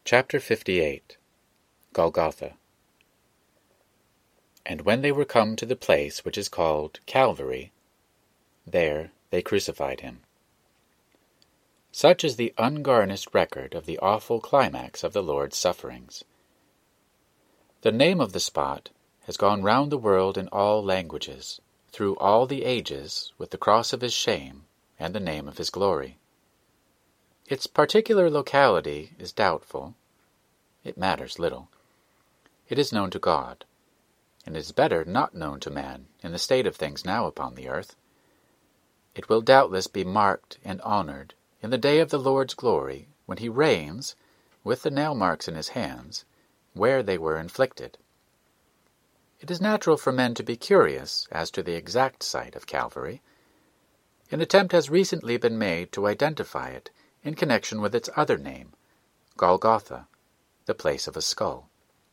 Chapter 58. Golgotha. And when they were come to the place which is called Calvary, there they crucified him. Such is the ungarnished record of the awful climax of the Lord's sufferings. The name of the spot has gone round the world in all languages, through all the ages, with the cross of his shame and the name of his glory. Its particular locality is doubtful. It matters little. It is known to God, and it is better not known to man in the state of things now upon the earth. It will doubtless be marked and honored in the day of the Lord's glory, when he reigns, with the nail marks in his hands, where they were inflicted. It is natural for men to be curious as to the exact site of Calvary. An attempt has recently been made to identify it in connection with its other name, Golgotha, the place of a skull.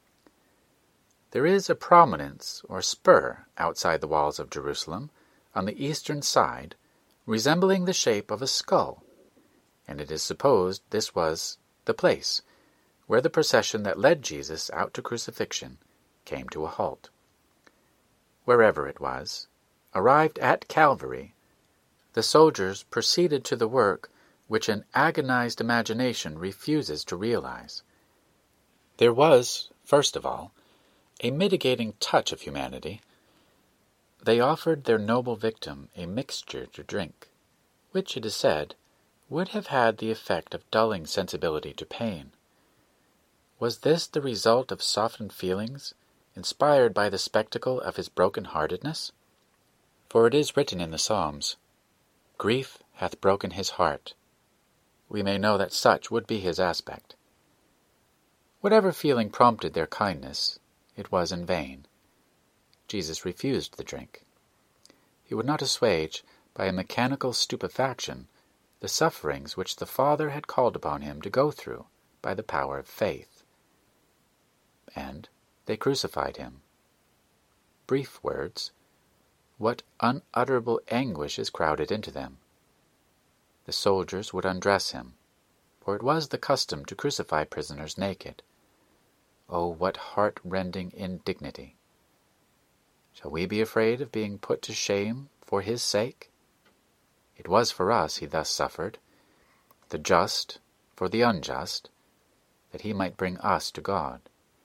There is a prominence or spur outside the walls of Jerusalem, on the eastern side, resembling the shape of a skull, and it is supposed this was the place where the procession that led Jesus out to crucifixion came to a halt. Wherever it was, arrived at Calvary, the soldiers proceeded to the work which an agonized imagination refuses to realize. There was, first of all, a mitigating touch of humanity. They offered their noble victim a mixture to drink, which, it is said, would have had the effect of dulling sensibility to pain. Was this the result of softened feelings, inspired by the spectacle of his broken-heartedness? For it is written in the Psalms, "Grief hath broken his heart." We may know that such would be his aspect. Whatever feeling prompted their kindness, it was in vain. Jesus refused the drink. He would not assuage, by a mechanical stupefaction, the sufferings which the Father had called upon him to go through by the power of faith. And they crucified him. Brief words, what unutterable anguish is crowded into them. The soldiers would undress him, for it was the custom to crucify prisoners naked. Oh, what heart-rending indignity! Shall we be afraid of being put to shame for his sake? It was for us he thus suffered, the just for the unjust, that he might bring us to God.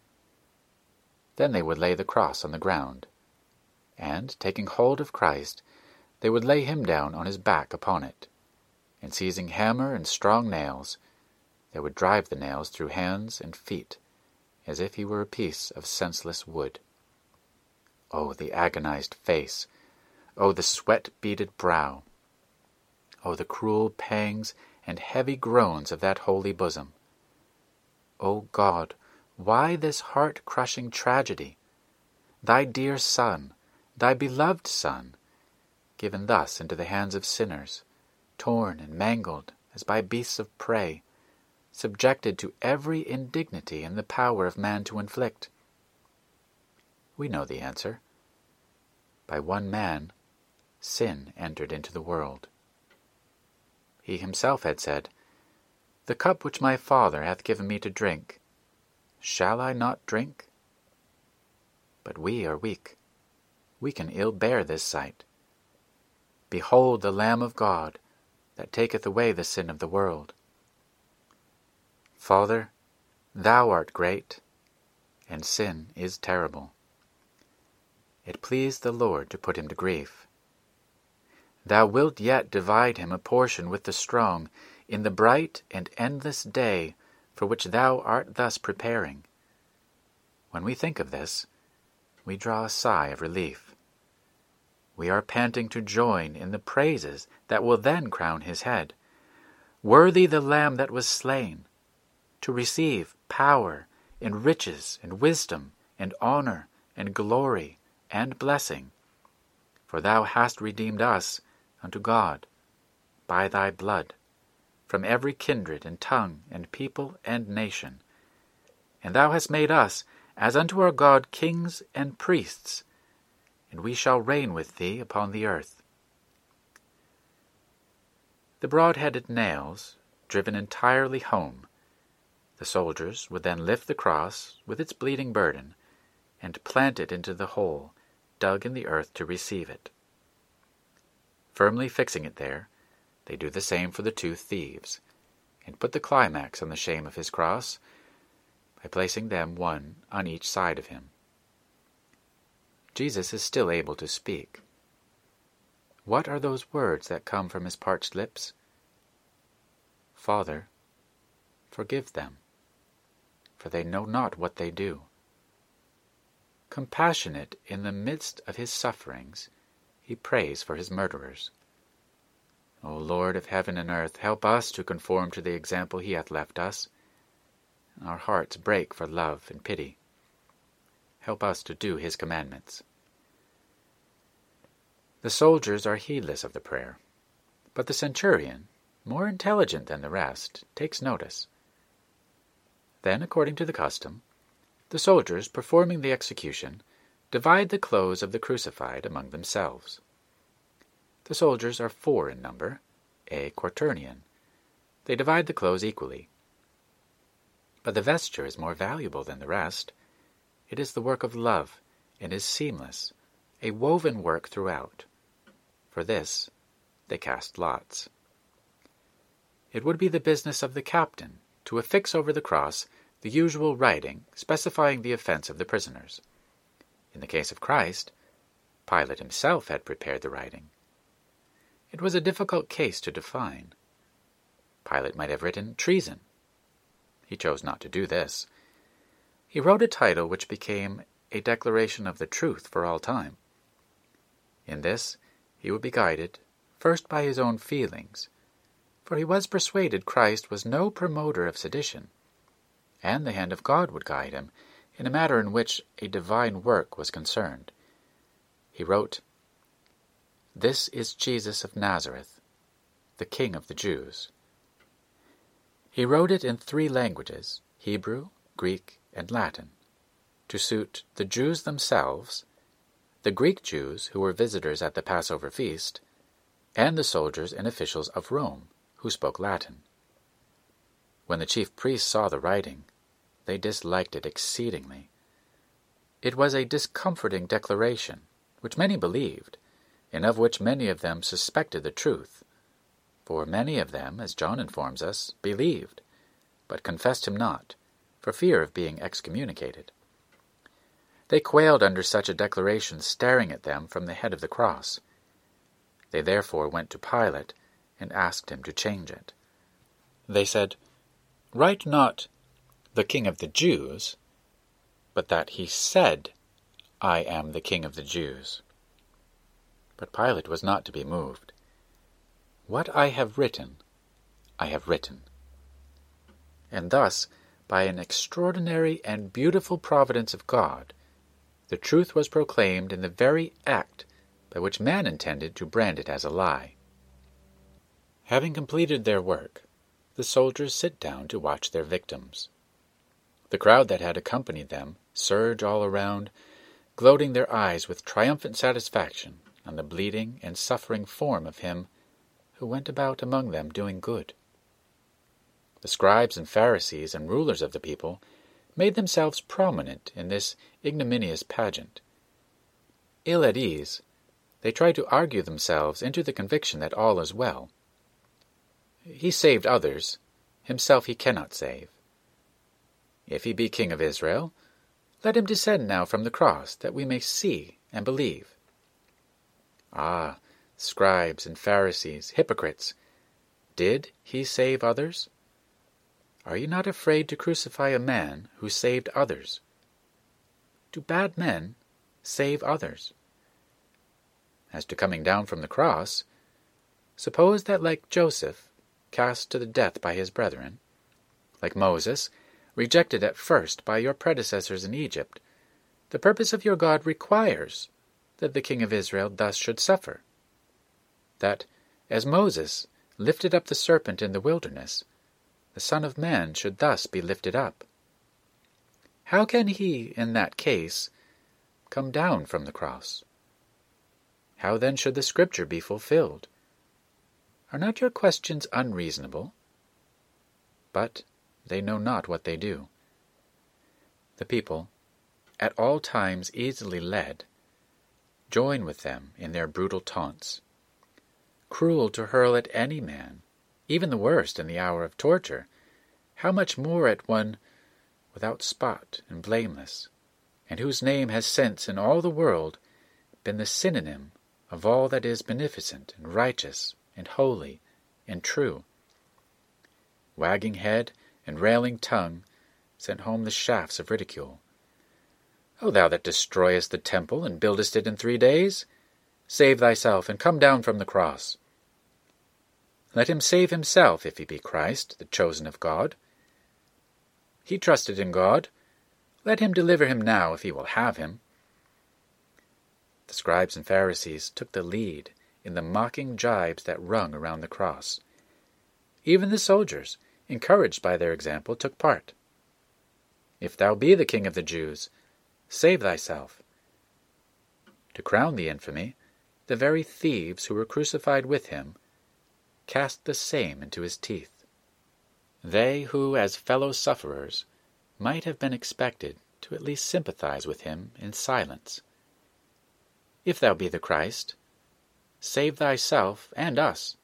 Then they would lay the cross on the ground, and, taking hold of Christ, they would lay him down on his back upon it, and seizing hammer and strong nails, they would drive the nails through hands and feet, as if he were a piece of senseless wood. Oh, the agonized face! Oh, the sweat-beaded brow! Oh, the cruel pangs and heavy groans of that holy bosom! O God, why this heart-crushing tragedy? Thy dear Son, thy beloved Son, given thus into the hands of sinners, torn and mangled as by beasts of prey, subjected to every indignity in the power of man to inflict. We know the answer. By one man, sin entered into the world. He himself had said, "The cup which my Father hath given me to drink, shall I not drink?" But we are weak. We can ill bear this sight. Behold the Lamb of God, that taketh away the sin of the world. Father, thou art great, and sin is terrible. It pleased the Lord to put him to grief. Thou wilt yet divide him a portion with the strong in the bright and endless day for which thou art thus preparing. When we think of this, we draw a sigh of relief. We are panting to join in the praises that will then crown his head. Worthy the Lamb that was slain, to receive power and riches and wisdom and honor and glory and blessing. For thou hast redeemed us unto God by thy blood, from every kindred and tongue and people and nation. And thou hast made us, as unto our God, kings and priests, and we shall reign with thee upon the earth. The broad-headed nails, driven entirely home, The soldiers would then lift the cross with its bleeding burden and plant it into the hole dug in the earth to receive it. Firmly fixing it there, they do the same for the two thieves, and put the climax on the shame of his cross by placing them one on each side of him. Jesus is still able to speak. What are those words that come from his parched lips? Father, forgive them, for they know not what they do. Compassionate in the midst of his sufferings, he prays for his murderers. O Lord of heaven and earth, help us to conform to the example he hath left us. Our hearts break for love and pity. Help us to do his commandments. The soldiers are heedless of the prayer, but the centurion, more intelligent than the rest, takes notice. Then, according to the custom, the soldiers performing the execution divide the clothes of the crucified among themselves. The soldiers are 4 in number, a quaternion. They divide the clothes equally. But the vesture is more valuable than the rest. It is the work of love, and is seamless, a woven work throughout. For this they cast lots. It would be the business of the captain to affix over the cross the usual writing specifying the offense of the prisoners. In the case of Christ, Pilate himself had prepared the writing. It was a difficult case to define. Pilate might have written treason. He chose not to do this. He wrote a title which became a declaration of the truth for all time. In this, he would be guided first by his own feelings, for he was persuaded Christ was no promoter of sedition, and the hand of God would guide him in a matter in which a divine work was concerned. He wrote, "This is Jesus of Nazareth, the King of the Jews." He wrote it in 3 languages, Hebrew, Greek, and Latin, to suit the Jews themselves, the Greek Jews who were visitors at the Passover feast, and the soldiers and officials of Rome who spoke Latin. When the chief priests saw the writing, they disliked it exceedingly. It was a discomforting declaration, which many believed, and of which many of them suspected the truth. For many of them, as John informs us, believed, but confessed him not, for fear of being excommunicated. They quailed under such a declaration, staring at them from the head of the cross. They therefore went to Pilate and asked him to change it. They said, "Write not, 'the King of the Jews,' but that he said, 'I am the King of the Jews.'" But Pilate was not to be moved. "What I have written, I have written." And thus, by an extraordinary and beautiful providence of God, the truth was proclaimed in the very act by which man intended to brand it as a lie. Having completed their work, the soldiers sit down to watch their victims. The crowd that had accompanied them surge all around, gloating their eyes with triumphant satisfaction on the bleeding and suffering form of him who went about among them doing good. The scribes and Pharisees and rulers of the people made themselves prominent in this ignominious pageant. Ill at ease, they try to argue themselves into the conviction that all is well. He saved others, himself he cannot save. If he be King of Israel, let him descend now from the cross, that we may see and believe. Ah, scribes and Pharisees, hypocrites, did he save others? Are you not afraid to crucify a man who saved others? Do bad men save others? As to coming down from the cross, suppose that, like Joseph, cast to the death by his brethren, like Moses, rejected at first by your predecessors in Egypt, the purpose of your God requires that the King of Israel thus should suffer, that, as Moses lifted up the serpent in the wilderness, the Son of Man should thus be lifted up. How can he, in that case, come down from the cross? How then should the Scripture be fulfilled? Are not your questions unreasonable? But they know not what they do. The people, at all times easily led, join with them in their brutal taunts. Cruel to hurl at any man, even the worst in the hour of torture, how much more at one without spot and blameless, and whose name has since in all the world been the synonym of all that is beneficent and righteous and holy and true. Wagging head and railing tongue sent home the shafts of ridicule. O thou that destroyest the temple and buildest it in 3 days, save thyself and come down from the cross. Let him save himself if he be Christ, the chosen of God. He trusted in God. Let him deliver him now if he will have him. The scribes and Pharisees took the lead in the mocking jibes that rung around the cross. Even the soldiers, encouraged by their example, took part. If thou be the King of the Jews, save thyself. To crown the infamy, the very thieves who were crucified with him cast the same into his teeth. They who, as fellow sufferers, might have been expected to at least sympathize with him in silence. If thou be the Christ, save thyself and us.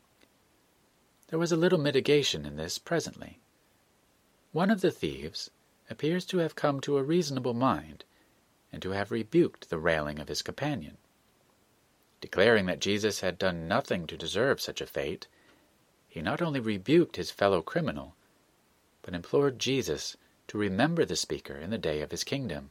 There was a little mitigation in this presently. One of the thieves appears to have come to a reasonable mind, and to have rebuked the railing of his companion. Declaring that Jesus had done nothing to deserve such a fate, he not only rebuked his fellow criminal, but implored Jesus to remember the speaker in the day of his kingdom.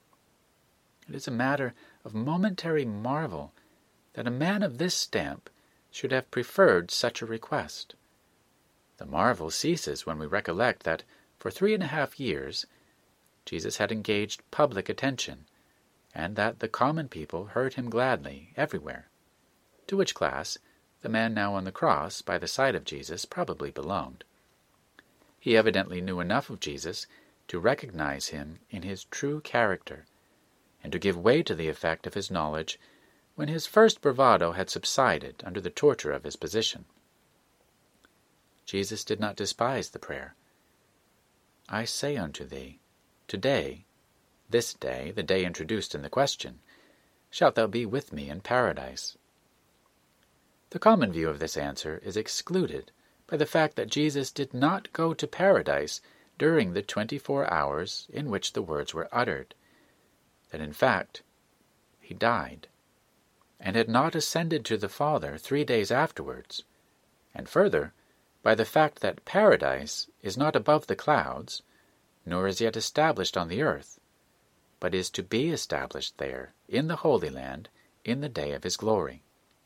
It is a matter of momentary marvel that a man of this stamp should have preferred such a request. The marvel ceases when we recollect that for 3.5 years Jesus had engaged public attention, and that the common people heard him gladly everywhere, to which class the man now on the cross by the side of Jesus probably belonged. He evidently knew enough of Jesus to recognize him in his true character, and to give way to the effect of his knowledge when his first bravado had subsided under the torture of his position. Jesus did not despise the prayer. I say unto thee, today, this day, the day introduced in the question, shalt thou be with me in paradise. The common view of this answer is excluded by the fact that Jesus did not go to paradise during the 24 hours in which the words were uttered, that in fact he died, and had not ascended to the Father 3 days afterwards, and further, by the fact that paradise is not above the clouds, nor is yet established on the earth, but is to be established there, in the Holy Land, in the day of his glory.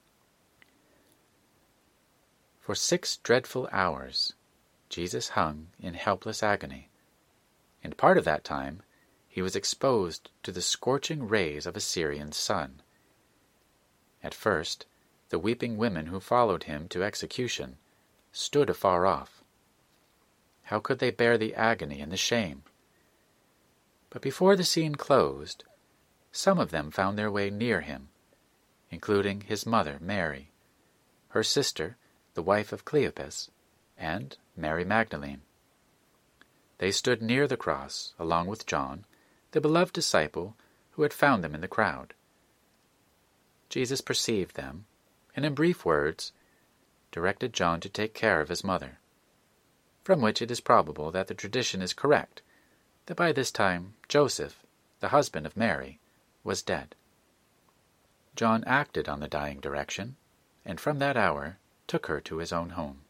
For 6 dreadful hours Jesus hung in helpless agony, and part of that time he was exposed to the scorching rays of a Syrian sun. At first, the weeping women who followed him to execution stood afar off. How could they bear the agony and the shame? But before the scene closed, some of them found their way near him, including his mother Mary, her sister, the wife of Cleopas, and Mary Magdalene. They stood near the cross, along with John, the beloved disciple who had found them in the crowd. Jesus perceived them, and in brief words directed John to take care of his mother, from which it is probable that the tradition is correct, that by this time Joseph, the husband of Mary, was dead. John acted on the dying direction, and from that hour took her to his own home.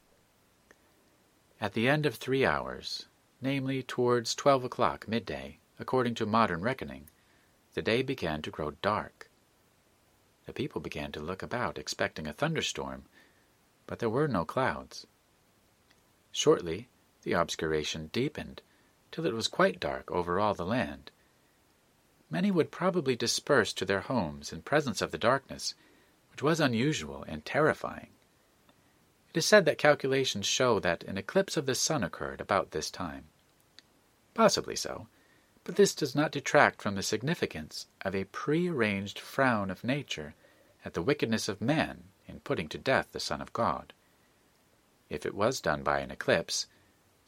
At the end of 3 hours, namely towards 12 o'clock midday, according to modern reckoning, the day began to grow dark. The people began to look about, expecting a thunderstorm, but there were no clouds. Shortly, the obscuration deepened, till it was quite dark over all the land. Many would probably disperse to their homes in presence of the darkness, which was unusual and terrifying. It is said that calculations show that an eclipse of the sun occurred about this time. Possibly so, but this does not detract from the significance of a pre-arranged frown of nature at the wickedness of man in putting to death the Son of God. If it was done by an eclipse,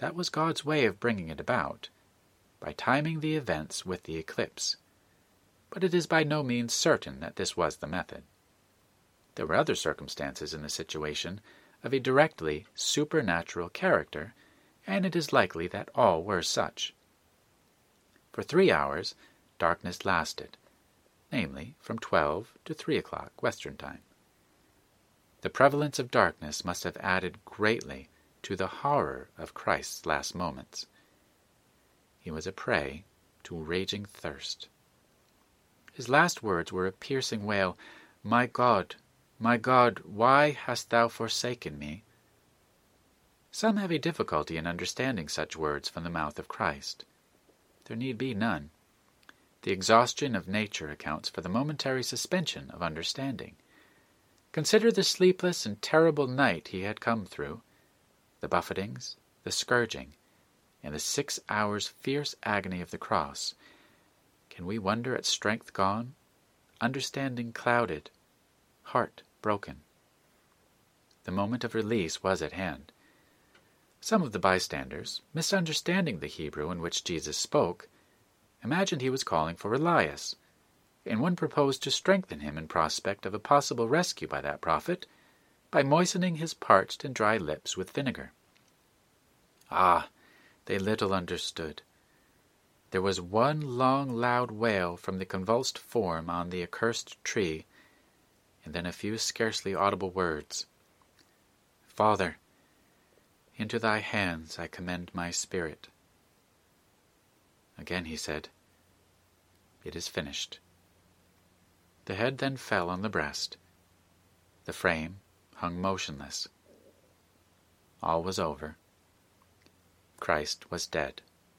That was God's way of bringing it about, by timing the events with the eclipse. But it is by no means certain that this was the method. There were other circumstances in the situation of a directly supernatural character, and it is likely that all were such. For 3 hours, darkness lasted, namely from 12 to 3 o'clock Western Time. The prevalence of darkness must have added greatly to the horror of Christ's last moments. He was a prey to raging thirst. His last words were a piercing wail, my God, why hast thou forsaken me?" Some have a difficulty in understanding such words from the mouth of Christ. There need be none. The exhaustion of nature accounts for the momentary suspension of understanding. Consider the sleepless and terrible night he had come through, the buffetings, the scourging, and the 6 hours' fierce agony of the cross. Can we wonder at strength gone, understanding clouded, heart broken? The moment of release was at hand. Some of the bystanders, misunderstanding the Hebrew in which Jesus spoke, imagined he was calling for Elias, and one proposed to strengthen him in prospect of a possible rescue by that prophet by moistening his parched and dry lips with vinegar. Ah, they little understood. There was one long loud wail from the convulsed form on the accursed tree, and then a few scarcely audible words. "Father, into thy hands I commend my spirit." Again he said, "It is finished." The head then fell on the breast. The frame hung motionless. All was over. Christ was dead.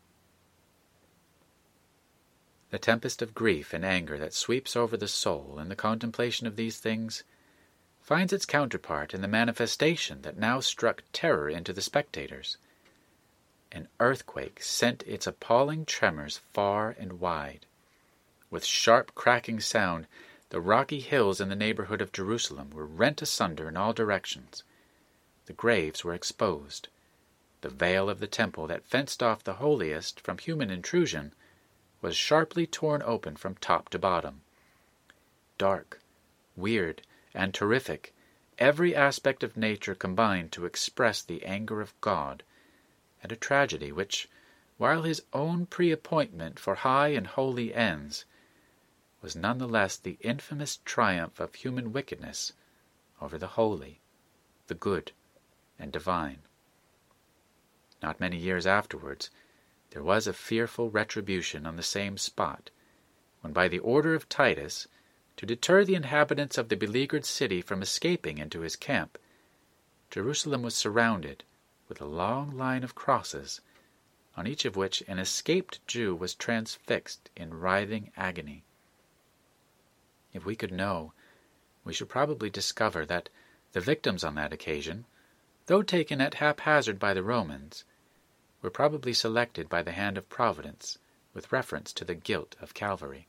The tempest of grief and anger that sweeps over the soul in the contemplation of these things finds its counterpart in the manifestation that now struck terror into the spectators. An earthquake sent its appalling tremors far and wide. With sharp cracking sound, the rocky hills in the neighborhood of Jerusalem were rent asunder in all directions. The graves were exposed. The veil of the temple that fenced off the holiest from human intrusion was sharply torn open from top to bottom. Dark, weird, and terrific, every aspect of nature combined to express the anger of God, and a tragedy which, while his own pre-appointment for high and holy ends, was none the less the infamous triumph of human wickedness over the holy, the good, and divine. Not many years afterwards, there was a fearful retribution on the same spot, when by the order of Titus, to deter the inhabitants of the beleaguered city from escaping into his camp, Jerusalem was surrounded with a long line of crosses, on each of which an escaped Jew was transfixed in writhing agony. If we could know, we should probably discover that the victims on that occasion, though taken at haphazard by the Romans, were probably selected by the hand of Providence with reference to the guilt of Calvary.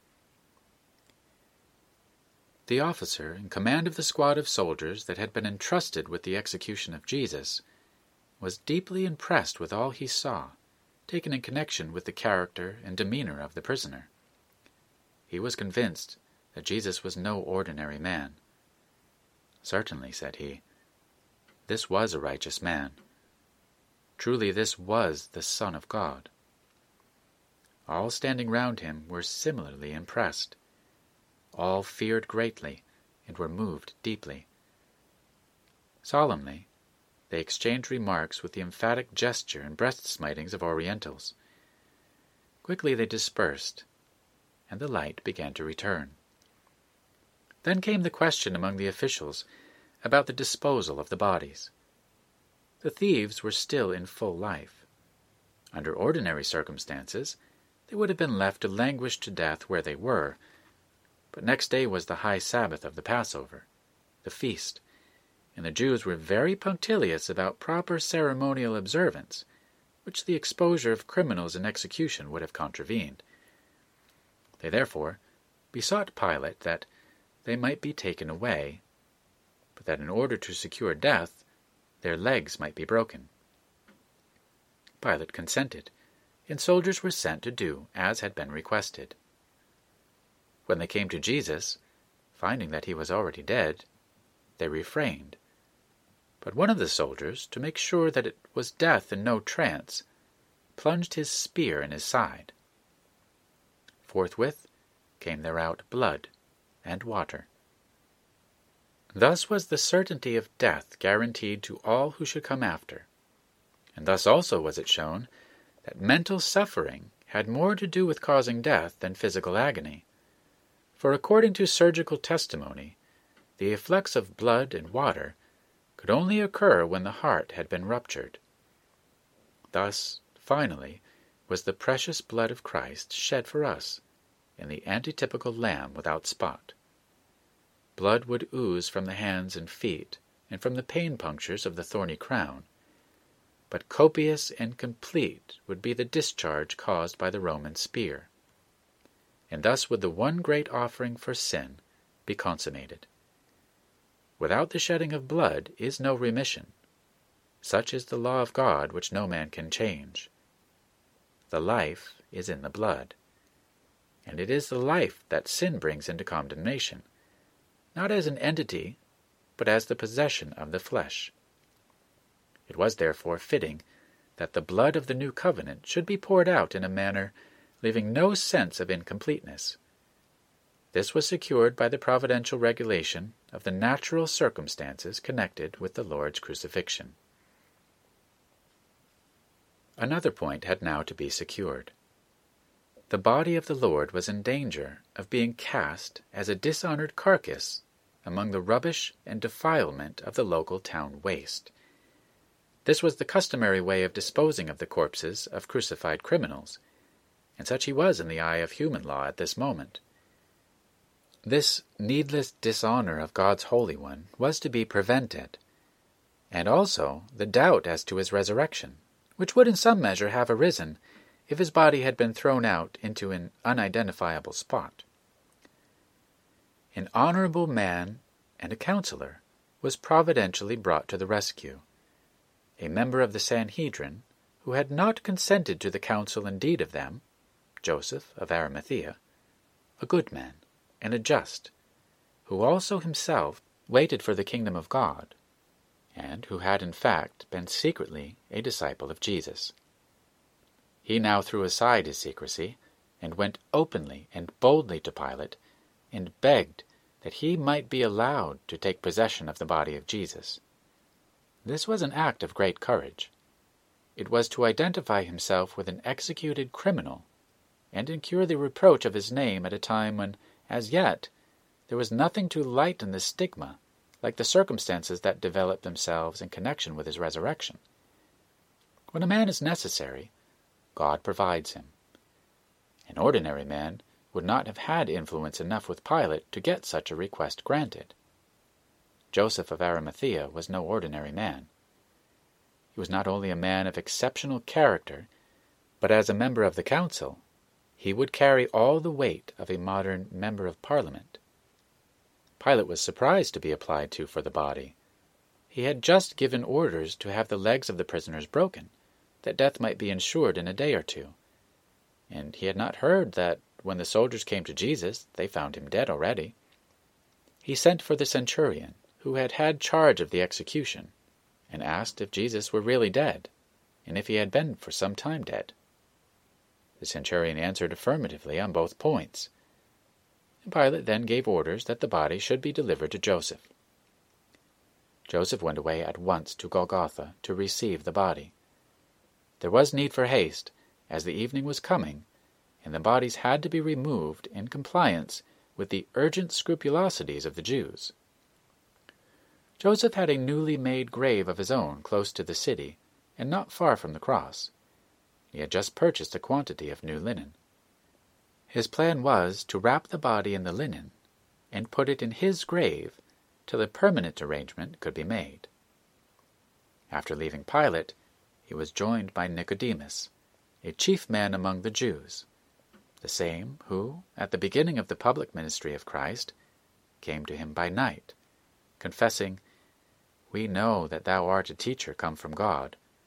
The officer in command of the squad of soldiers that had been entrusted with the execution of Jesus was deeply impressed with all he saw, taken in connection with the character and demeanor of the prisoner. He was convinced that Jesus was no ordinary man. "Certainly," said he, "this was a righteous man. Truly this was the Son of God." All standing round him were similarly impressed. All feared greatly and were moved deeply. Solemnly, they exchanged remarks with the emphatic gesture and breast-smitings of Orientals. Quickly they dispersed, and the light began to return. Then came the question among the officials about the disposal of the bodies. The thieves were still in full life. Under ordinary circumstances, they would have been left to languish to death where they were, but next day was the high Sabbath of the Passover, the feast, and the Jews were very punctilious about proper ceremonial observance, which the exposure of criminals in execution would have contravened. They therefore besought Pilate that they might be taken away, but that in order to secure death, their legs might be broken. Pilate consented, and soldiers were sent to do as had been requested. When they came to Jesus, finding that he was already dead, they refrained. But one of the soldiers, to make sure that it was death and no trance, plunged his spear in his side. Forthwith came there out blood and water. Thus was the certainty of death guaranteed to all who should come after, and thus also was it shown that mental suffering had more to do with causing death than physical agony. For according to surgical testimony, the efflux of blood and water could only occur when the heart had been ruptured. Thus, finally, was the precious blood of Christ shed for us in the antitypical Lamb without spot. Blood would ooze from the hands and feet and from the pain punctures of the thorny crown, but copious and complete would be the discharge caused by the Roman spear. And thus would the one great offering for sin be consummated. Without the shedding of blood is no remission. Such is the law of God which no man can change. The life is in the blood, and it is the life that sin brings into condemnation, not as an entity, but as the possession of the flesh. It was therefore fitting that the blood of the new covenant should be poured out in a manner leaving no sense of incompleteness. This was secured by the providential regulation of the natural circumstances connected with the Lord's crucifixion. Another point had now to be secured. The body of the Lord was in danger of being cast as a dishonored carcass among the rubbish and defilement of the local town waste. This was the customary way of disposing of the corpses of crucified criminals, and such he was in the eye of human law at this moment. This needless dishonor of God's Holy One was to be prevented, and also the doubt as to his resurrection, which would in some measure have arisen if his body had been thrown out into an unidentifiable spot. An honorable man and a counselor was providentially brought to the rescue, a member of the Sanhedrin, who had not consented to the counsel and deed of them, Joseph of Arimathea, a good man and a just, who also himself waited for the kingdom of God, and who had in fact been secretly a disciple of Jesus. He now threw aside his secrecy, and went openly and boldly to Pilate, and begged that he might be allowed to take possession of the body of Jesus. This was an act of great courage. It was to identify himself with an executed criminal, and incur the reproach of his name at a time when, as yet, there was nothing to lighten the stigma, like the circumstances that developed themselves in connection with his resurrection. When a man is necessary, God provides him. An ordinary man would not have had influence enough with Pilate to get such a request granted. Joseph of Arimathea was no ordinary man. He was not only a man of exceptional character, but as a member of the council, he would carry all the weight of a modern member of Parliament. Pilate was surprised to be applied to for the body. He had just given orders to have the legs of the prisoners broken, that death might be ensured in a day or two, and he had not heard that when the soldiers came to Jesus, they found him dead already. He sent for the centurion, who had had charge of the execution, and asked if Jesus were really dead, and if he had been for some time dead. The centurion answered affirmatively on both points. Pilate then gave orders that the body should be delivered to Joseph. Joseph went away at once to Golgotha to receive the body. There was need for haste, as the evening was coming, and the bodies had to be removed in compliance with the urgent scrupulosities of the Jews. Joseph had a newly made grave of his own close to the city, and not far from the cross. He had just purchased a quantity of new linen. His plan was to wrap the body in the linen and put it in his grave till a permanent arrangement could be made. After leaving Pilate, he was joined by Nicodemus, a chief man among the Jews, the same who, at the beginning of the public ministry of Christ, came to him by night, confessing, "We know that thou art a teacher come from God,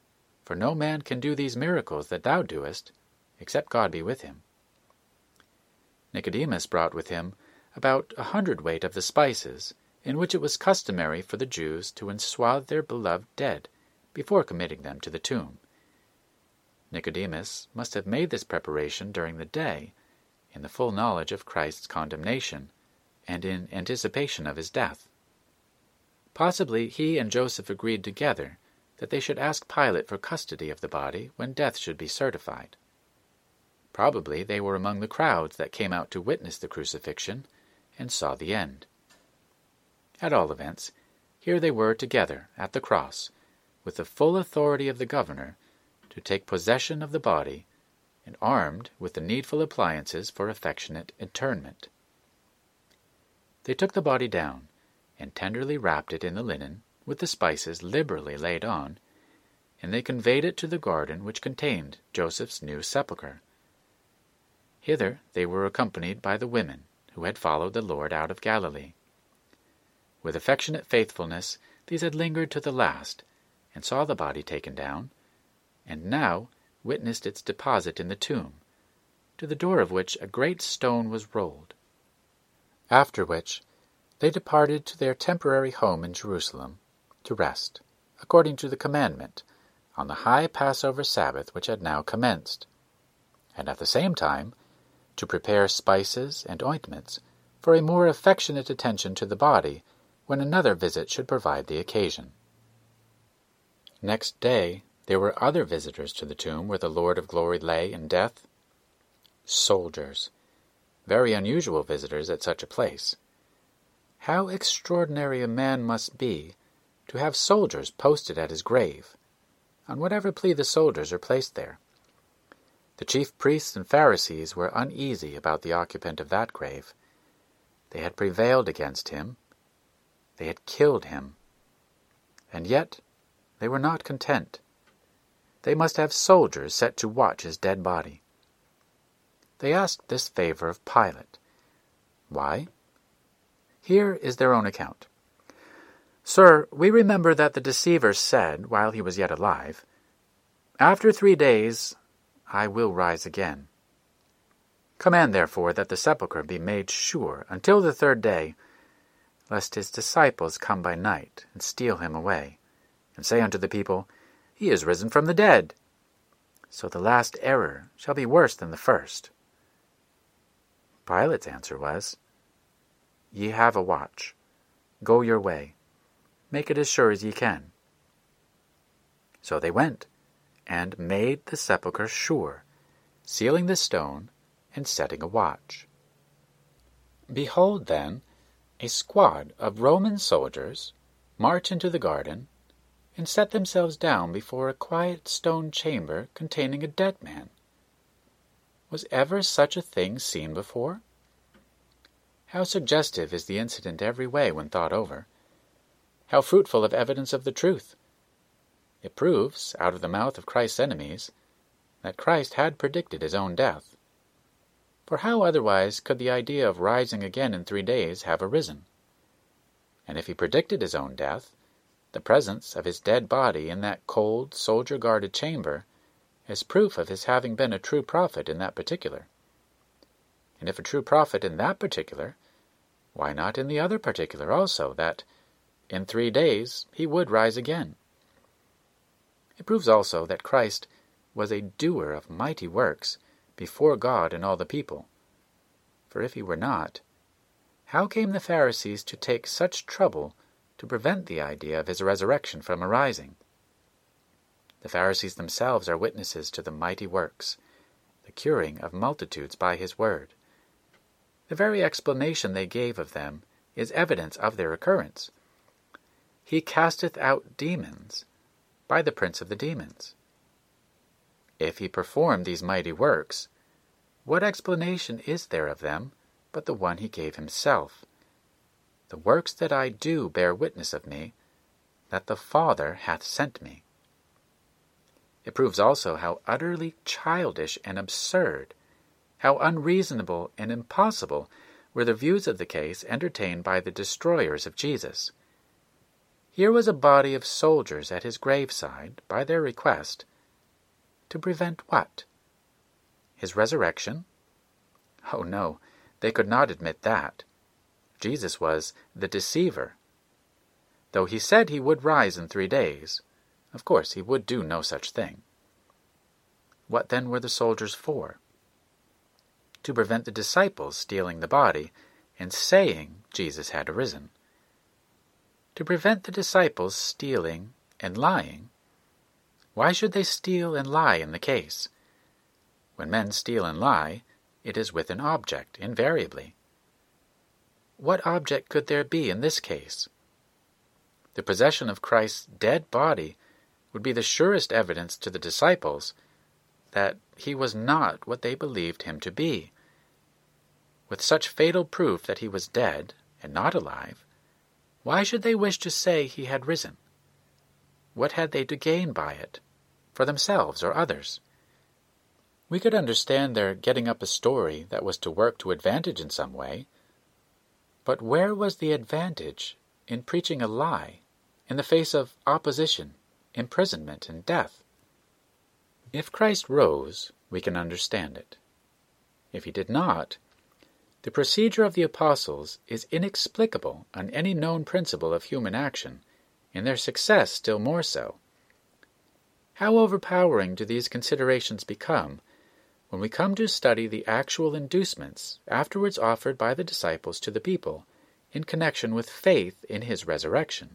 for no man can do these miracles that thou doest, except God be with him. Nicodemus brought with him about 100 weight of the spices, in which it was customary for the Jews to enswathe their beloved dead, before committing them to the tomb. Nicodemus must have made this preparation during the day, in the full knowledge of Christ's condemnation, and in anticipation of his death. Possibly he and Joseph agreed together that they should ask Pilate for custody of the body when death should be certified. Probably they were among the crowds that came out to witness the crucifixion and saw the end. At all events, here they were together at the cross, with the full authority of the governor to take possession of the body, and armed with the needful appliances for affectionate interment. They took the body down, and tenderly wrapped it in the linen, with the spices liberally laid on, and they conveyed it to the garden which contained Joseph's new sepulchre. Hither they were accompanied by the women who had followed the Lord out of Galilee. With affectionate faithfulness these had lingered to the last, and saw the body taken down, and now witnessed its deposit in the tomb, to the door of which a great stone was rolled. After which they departed to their temporary home in Jerusalem, to rest, according to the commandment, on the high Passover Sabbath which had now commenced, and at the same time to prepare spices and ointments for a more affectionate attention to the body when another visit should provide the occasion. Next day there were other visitors to the tomb where the Lord of glory lay in death. Soldiers. Very unusual visitors at such a place. How extraordinary a man must be to have soldiers posted at his grave, on whatever plea the soldiers are placed there. The chief priests and Pharisees were uneasy about the occupant of that grave. They had prevailed against him. They had killed him. And yet they were not content. They must have soldiers set to watch his dead body. They asked this favor of Pilate. Why? Here is their own account. Sir, we remember that the deceiver said, while he was yet alive, After 3 days I will rise again. Command therefore that the sepulchre be made sure until the 3rd day, lest his disciples come by night and steal him away, and say unto the people, He is risen from the dead. So the last error shall be worse than the first. Pilate's answer was, Ye have a watch. Go your way. Make it as sure as ye can. So they went, and made the sepulchre sure, sealing the stone, and setting a watch. Behold, then, a squad of Roman soldiers march into the garden, and set themselves down before a quiet stone chamber containing a dead man. Was ever such a thing seen before? How suggestive is the incident every way when thought over. How fruitful of evidence of the truth. It proves, out of the mouth of Christ's enemies, that Christ had predicted his own death. For how otherwise could the idea of rising again in 3 days have arisen? And if he predicted his own death, the presence of his dead body in that cold, soldier-guarded chamber is proof of his having been a true prophet in that particular. And if a true prophet in that particular, why not in the other particular also, that in 3 days he would rise again? It proves also that Christ was a doer of mighty works before God and all the people. For if he were not, how came the Pharisees to take such trouble to prevent the idea of his resurrection from arising? The Pharisees themselves are witnesses to the mighty works, the curing of multitudes by his word. The very explanation they gave of them is evidence of their occurrence. He casteth out demons by the prince of the demons. If he performed these mighty works, what explanation is there of them but the one he gave himself? The works that I do bear witness of me, that the Father hath sent me. It proves also how utterly childish and absurd, how unreasonable and impossible were the views of the case entertained by the destroyers of Jesus. Here was a body of soldiers at his graveside, by their request, To prevent what? His resurrection? Oh no, they could not admit that. Jesus was the deceiver. Though he said he would rise in 3 days, of course he would do no such thing. What then were the soldiers for? To prevent the disciples stealing the body and saying Jesus had arisen. To prevent the disciples stealing and lying. Why should they steal and lie in the case? When men steal and lie, it is with an object, invariably. What object could there be in this case? The possession of Christ's dead body would be the surest evidence to the disciples that he was not what they believed him to be. With such fatal proof that he was dead and not alive, why should they wish to say he had risen? What had they to gain by it, for themselves or others? We could understand their getting up a story that was to work to advantage in some way, but where was the advantage in preaching a lie in the face of opposition, imprisonment, and death? If Christ rose, we can understand it. If he did not, the procedure of the apostles is inexplicable on any known principle of human action, and their success still more so. How overpowering do these considerations become when we come to study the actual inducements afterwards offered by the disciples to the people in connection with faith in his resurrection?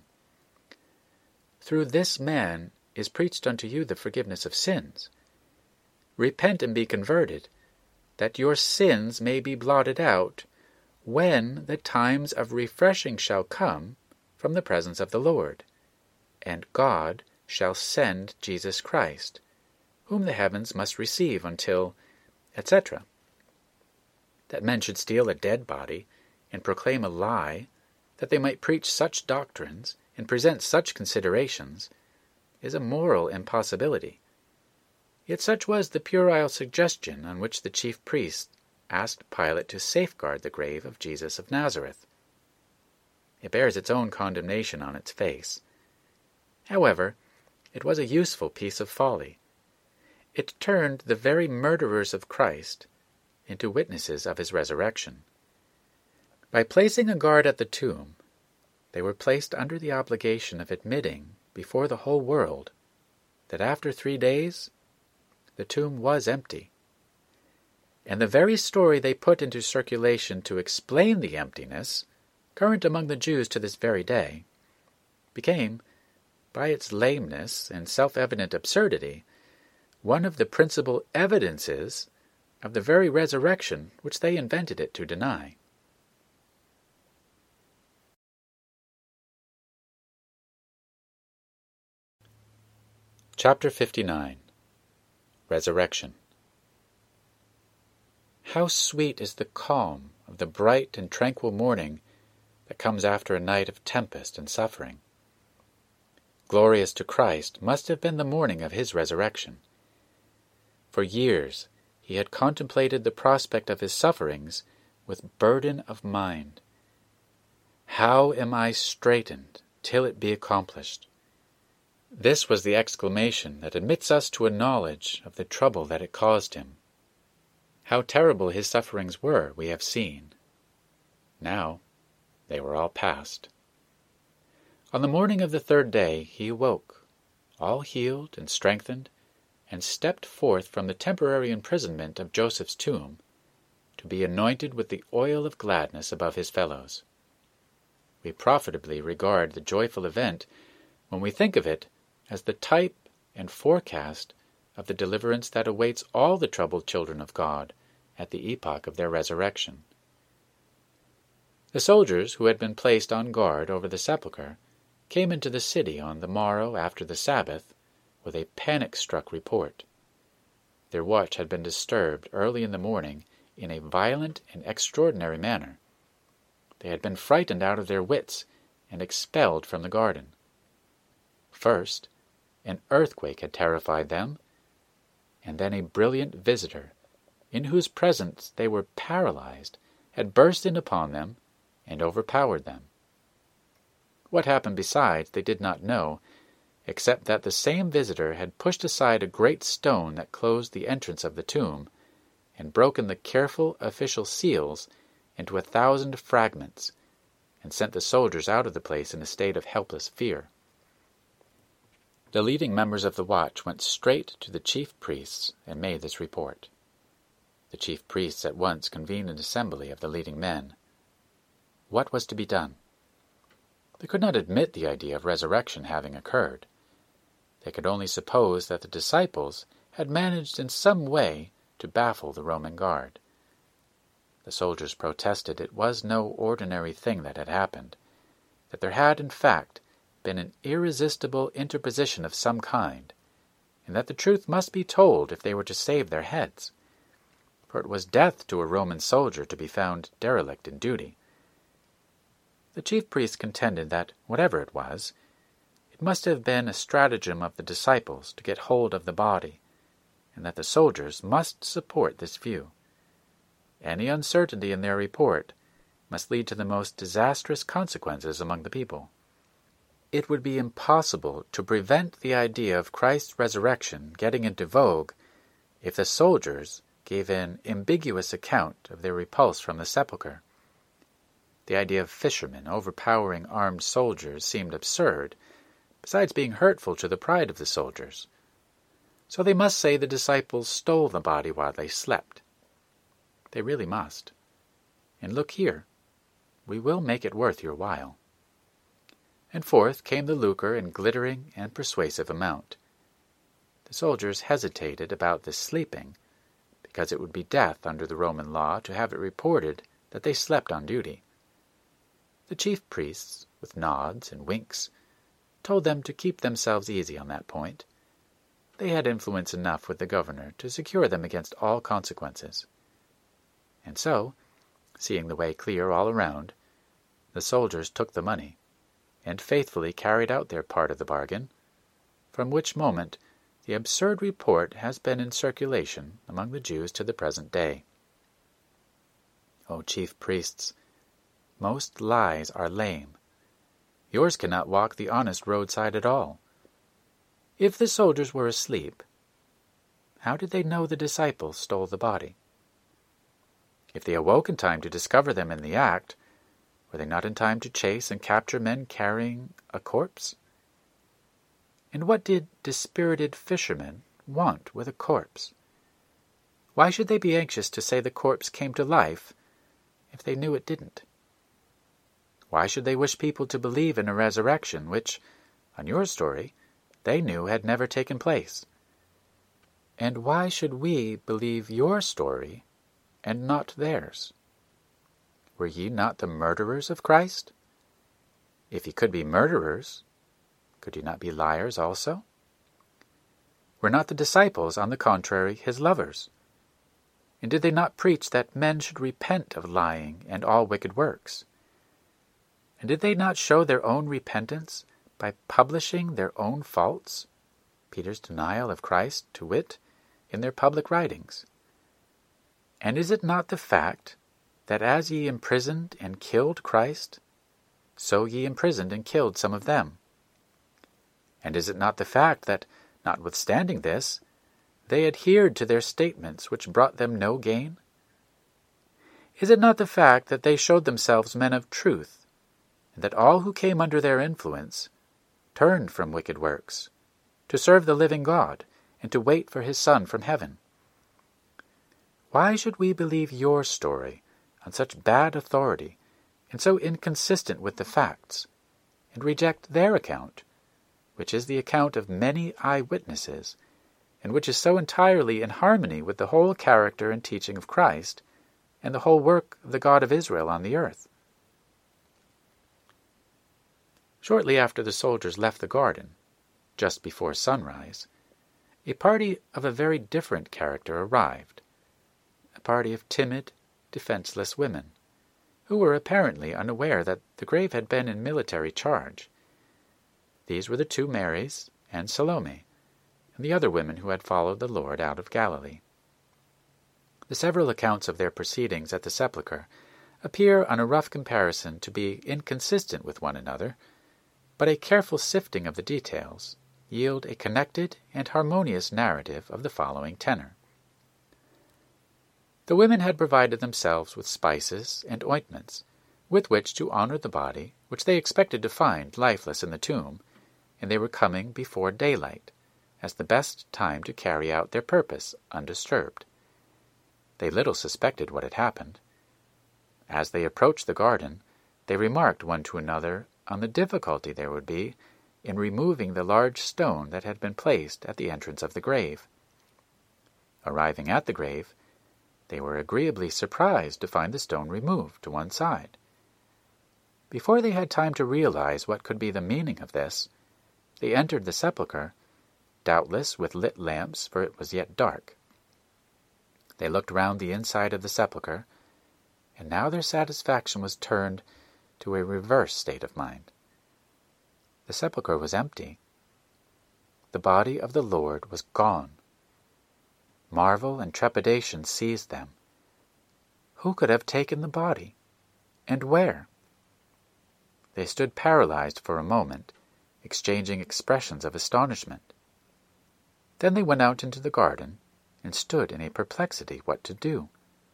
Through this man is preached unto you the forgiveness of sins. Repent and be converted, that your sins may be blotted out, when the times of refreshing shall come from the presence of the Lord, and God shall send Jesus Christ, whom the heavens must receive until, etc. That men should steal a dead body and proclaim a lie, that they might preach such doctrines and present such considerations, is a moral impossibility. Yet such was the puerile suggestion on which the chief priests asked Pilate to safeguard the grave of Jesus of Nazareth. It bears its own condemnation on its face. However, it was a useful piece of folly. It turned the very murderers of Christ into witnesses of his resurrection. By placing a guard at the tomb, they were placed under the obligation of admitting before the whole world that after 3 days the tomb was empty. And the very story they put into circulation to explain the emptiness, current among the Jews to this very day, became, by its lameness and self-evident absurdity, one of the principal evidences of the very resurrection which they invented it to deny. Chapter 59. Resurrection. How sweet is the calm of the bright and tranquil morning that comes after a night of tempest and suffering. Glorious to Christ must have been the morning of his resurrection. For years he had contemplated the prospect of his sufferings with burden of mind. How am I straitened till it be accomplished? This was the exclamation that admits us to a knowledge of the trouble that it caused him. How terrible his sufferings were, we have seen. Now they were all past. On the morning of the 3rd day he awoke, all healed and strengthened, and stepped forth from the temporary imprisonment of Joseph's tomb to be anointed with the oil of gladness above his fellows. We profitably regard the joyful event when we think of it as the type and forecast of the deliverance that awaits all the troubled children of God at the epoch of their resurrection. The soldiers who had been placed on guard over the sepulchre came into the city on the morrow after the Sabbath with a panic-struck report. Their watch had been disturbed early in the morning in a violent and extraordinary manner. They had been frightened out of their wits and expelled from the garden. First, an earthquake had terrified them, and then a brilliant visitor, in whose presence they were paralyzed, had burst in upon them and overpowered them. What happened besides they did not know, except that the same visitor had pushed aside a great stone that closed the entrance of the tomb, and broken the careful official seals into 1,000 fragments, and sent the soldiers out of the place in a state of helpless fear. The leading members of the watch went straight to the chief priests and made this report. The chief priests at once convened an assembly of the leading men. What was to be done? They could not admit the idea of resurrection having occurred. They could only suppose that the disciples had managed in some way to baffle the Roman guard. The soldiers protested it was no ordinary thing that had happened, that there had, in fact, been an irresistible interposition of some kind, and that the truth must be told if they were to save their heads, for it was death to a Roman soldier to be found derelict in duty. The chief priests contended that, whatever it was, it must have been a stratagem of the disciples to get hold of the body, and that the soldiers must support this view. Any uncertainty in their report must lead to the most disastrous consequences among the people. It would be impossible to prevent the idea of Christ's resurrection getting into vogue if the soldiers gave an ambiguous account of their repulse from the sepulchre. The idea of fishermen overpowering armed soldiers seemed absurd, besides being hurtful to the pride of the soldiers. So they must say the disciples stole the body while they slept. They really must. And look here, we will make it worth your while. And forth came the lucre in glittering and persuasive amount. The soldiers hesitated about this sleeping, because it would be death under the Roman law to have it reported that they slept on duty. The chief priests, with nods and winks, told them to keep themselves easy on that point. They had influence enough with the governor to secure them against all consequences. And so, seeing the way clear all around, the soldiers took the money, and faithfully carried out their part of the bargain, from which moment the absurd report has been in circulation among the Jews to the present day. O chief priests, most lies are lame. Yours cannot walk the honest roadside at all. If the soldiers were asleep, how did they know the disciples stole the body? If they awoke in time to discover them in the act, were they not in time to chase and capture men carrying a corpse? And what did dispirited fishermen want with a corpse? Why should they be anxious to say the corpse came to life if they knew it didn't? Why should they wish people to believe in a resurrection which, on your story, they knew had never taken place? And why should we believe your story and not theirs? Were ye not the murderers of Christ? If ye could be murderers, could ye not be liars also? Were not the disciples, on the contrary, his lovers? And did they not preach that men should repent of lying and all wicked works? And did they not show their own repentance by publishing their own faults, Peter's denial of Christ, to wit, in their public writings? And is it not the fact that as ye imprisoned and killed Christ, so ye imprisoned and killed some of them? And is it not the fact that, notwithstanding this, they adhered to their statements which brought them no gain? Is it not the fact that they showed themselves men of truth, and that all who came under their influence turned from wicked works, to serve the living God, and to wait for his Son from heaven? Why should we believe your story on such bad authority, and so inconsistent with the facts, and reject their account, which is the account of many eyewitnesses, and which is so entirely in harmony with the whole character and teaching of Christ, and the whole work of the God of Israel on the earth? Shortly after the soldiers left the garden, just before sunrise, a party of a very different character arrived, a party of timid, defenseless women, who were apparently unaware that the grave had been in military charge. These were the 2 Marys and Salome, and the other women who had followed the Lord out of Galilee. The several accounts of their proceedings at the sepulchre appear on a rough comparison to be inconsistent with one another, but a careful sifting of the details, yield a connected and harmonious narrative of the following tenor. The women had provided themselves with spices and ointments, with which to honor the body, which they expected to find lifeless in the tomb, and they were coming before daylight, as the best time to carry out their purpose undisturbed. They little suspected what had happened. As they approached the garden, they remarked one to another on the difficulty there would be in removing the large stone that had been placed at the entrance of the grave. Arriving at the grave, they were agreeably surprised to find the stone removed to one side. Before they had time to realize what could be the meaning of this, they entered the sepulchre, doubtless with lit lamps, for it was yet dark. They looked round the inside of the sepulchre, and now their satisfaction was turned to a reverse state of mind. The sepulchre was empty. The body of the Lord was gone. Marvel and trepidation seized them. Who could have taken the body? And where? They stood paralyzed for a moment, exchanging expressions of astonishment. Then they went out into the garden and stood in a perplexity what to do.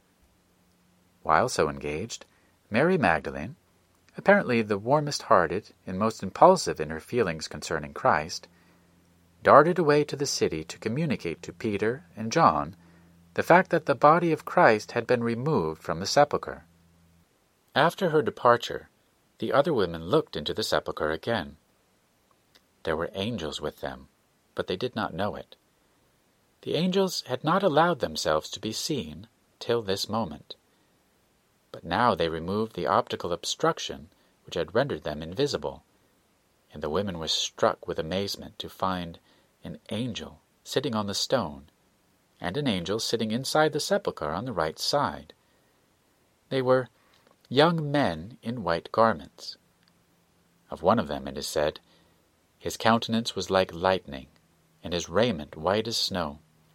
While so engaged, Mary Magdalene, apparently the warmest-hearted and most impulsive in her feelings concerning Christ, darted away to the city to communicate to Peter and John the fact that the body of Christ had been removed from the sepulchre. After her departure, the other women looked into the sepulchre again. There were angels with them, but they did not know it. The angels had not allowed themselves to be seen till this moment. But now they removed the optical obstruction which had rendered them invisible, and the women were struck with amazement to find an angel sitting on the stone, and an angel sitting inside the sepulchre on the right side. They were young men in white garments. Of one of them it is said, "His countenance was like lightning, and his raiment white as snow."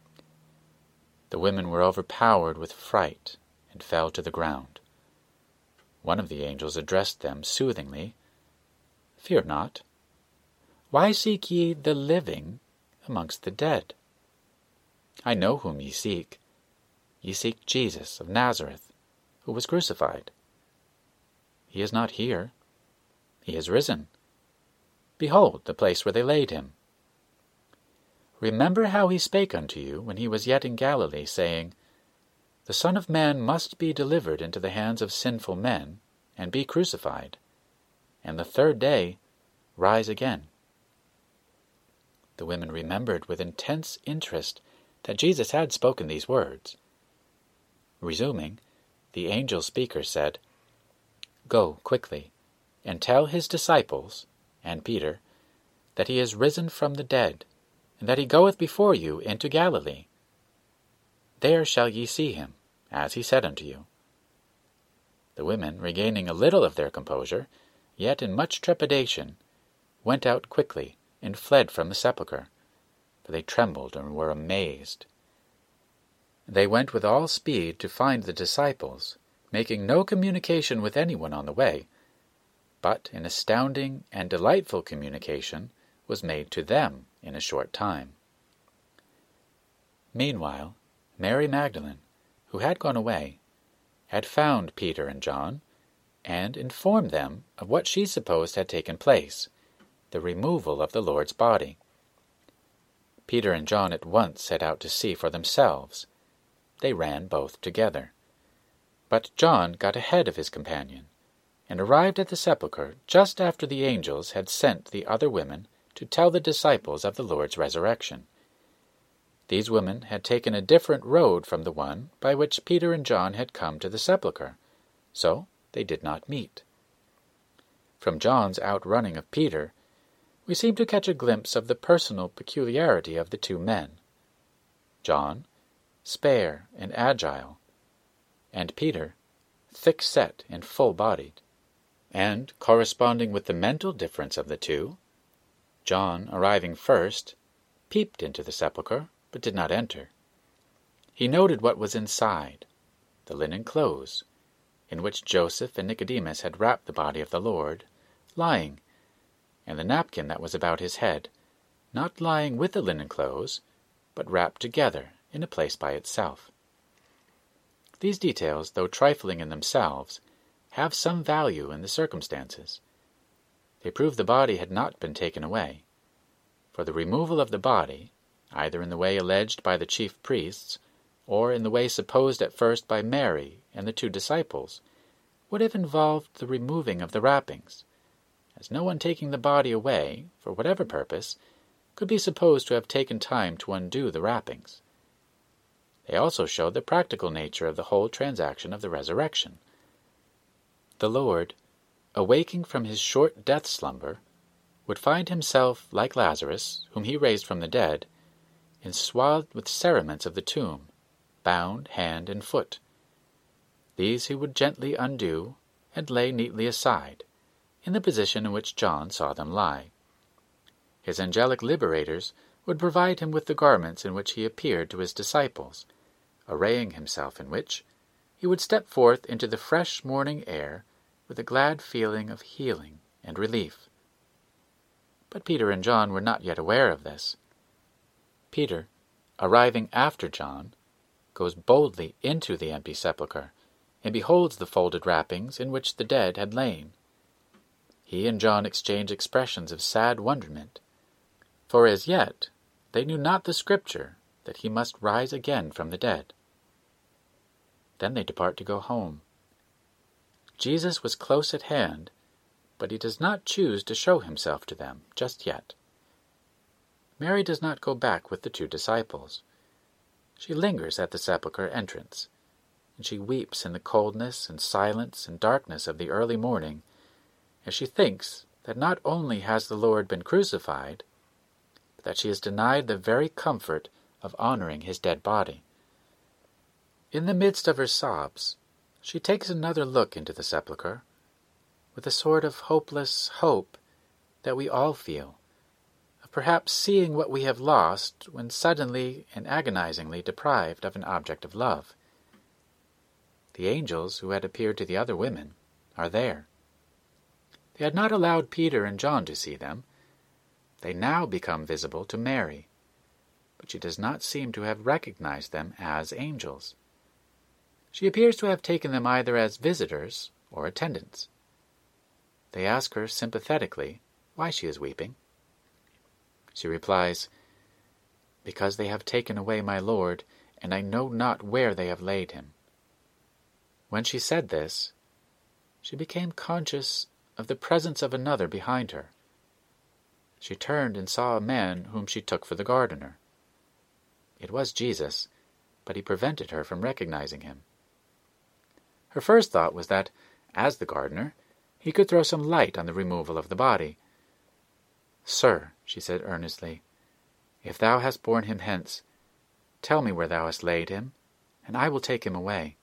The women were overpowered with fright and fell to the ground. One of the angels addressed them soothingly, "Fear not. Why seek ye the living amongst the dead? I know whom ye seek. Ye seek Jesus of Nazareth, who was crucified. He is not here. He is risen. Behold the place where they laid him. Remember how he spake unto you when he was yet in Galilee, saying, The Son of Man must be delivered into the hands of sinful men, and be crucified, and the third day rise again." The women remembered with intense interest that Jesus had spoken these words. Resuming, the angel speaker said, "Go quickly, and tell his disciples, and Peter, that he is risen from the dead, and that he goeth before you into Galilee. There shall ye see him, as he said unto you." The women, regaining a little of their composure, yet in much trepidation, went out quickly and fled from the sepulchre, for they trembled and were amazed. They went with all speed to find the disciples, making no communication with anyone on the way, but an astounding and delightful communication was made to them in a short time. Meanwhile, Mary Magdalene, who had gone away, had found Peter and John, and informed them of what she supposed had taken place, the removal of the Lord's body. Peter and John at once set out to see for themselves. They ran both together. But John got ahead of his companion, and arrived at the sepulchre just after the angels had sent the other women to tell the disciples of the Lord's resurrection. These women had taken a different road from the one by which Peter and John had come to the sepulchre, so they did not meet. From John's outrunning of Peter, we seem to catch a glimpse of the personal peculiarity of the two men. John, spare and agile, and Peter, thick-set and full-bodied. And, corresponding with the mental difference of the two, John, arriving first, peeped into the sepulchre, but did not enter. He noted what was inside, the linen clothes, in which Joseph and Nicodemus had wrapped the body of the Lord, lying, and the napkin that was about his head, not lying with the linen clothes, but wrapped together in a place by itself. These details, though trifling in themselves, have some value in the circumstances. They prove the body had not been taken away, for the removal of the body, either in the way alleged by the chief priests, or in the way supposed at first by Mary and the 2 disciples, would have involved the removing of the wrappings, as no one taking the body away, for whatever purpose, could be supposed to have taken time to undo the wrappings. They also showed the practical nature of the whole transaction of the resurrection. The Lord, awaking from his short death slumber, would find himself, like Lazarus, whom he raised from the dead, enswathed with cerements of the tomb, bound hand and foot. These he would gently undo and lay neatly aside, in the position in which John saw them lie. His angelic liberators would provide him with the garments in which he appeared to his disciples, arraying himself in which he would step forth into the fresh morning air with a glad feeling of healing and relief. But Peter and John were not yet aware of this. Peter, arriving after John, goes boldly into the empty sepulchre, and beholds the folded wrappings in which the dead had lain. He and John exchange expressions of sad wonderment, for as yet they knew not the Scripture that he must rise again from the dead. Then they depart to go home. Jesus was close at hand, but he does not choose to show himself to them just yet. Mary does not go back with the 2 disciples. She lingers at the sepulchre entrance, and she weeps in the coldness and silence and darkness of the early morning, as she thinks that not only has the Lord been crucified, but that she is denied the very comfort of honoring his dead body. In the midst of her sobs, she takes another look into the sepulchre, with a sort of hopeless hope that we all feel, of perhaps seeing what we have lost when suddenly and agonizingly deprived of an object of love. The angels who had appeared to the other women are there. They had not allowed Peter and John to see them. They now become visible to Mary, but she does not seem to have recognized them as angels. She appears to have taken them either as visitors or attendants. They ask her sympathetically why she is weeping. She replies, "Because they have taken away my Lord, and I know not where they have laid him." When she said this, she became conscious of the presence of another behind her. She turned and saw a man whom she took for the gardener. It was Jesus, but he prevented her from recognizing him. Her first thought was that, as the gardener, he could throw some light on the removal of the body. "Sir," she said earnestly, "if thou hast borne him hence, tell me where thou hast laid him, and I will take him away."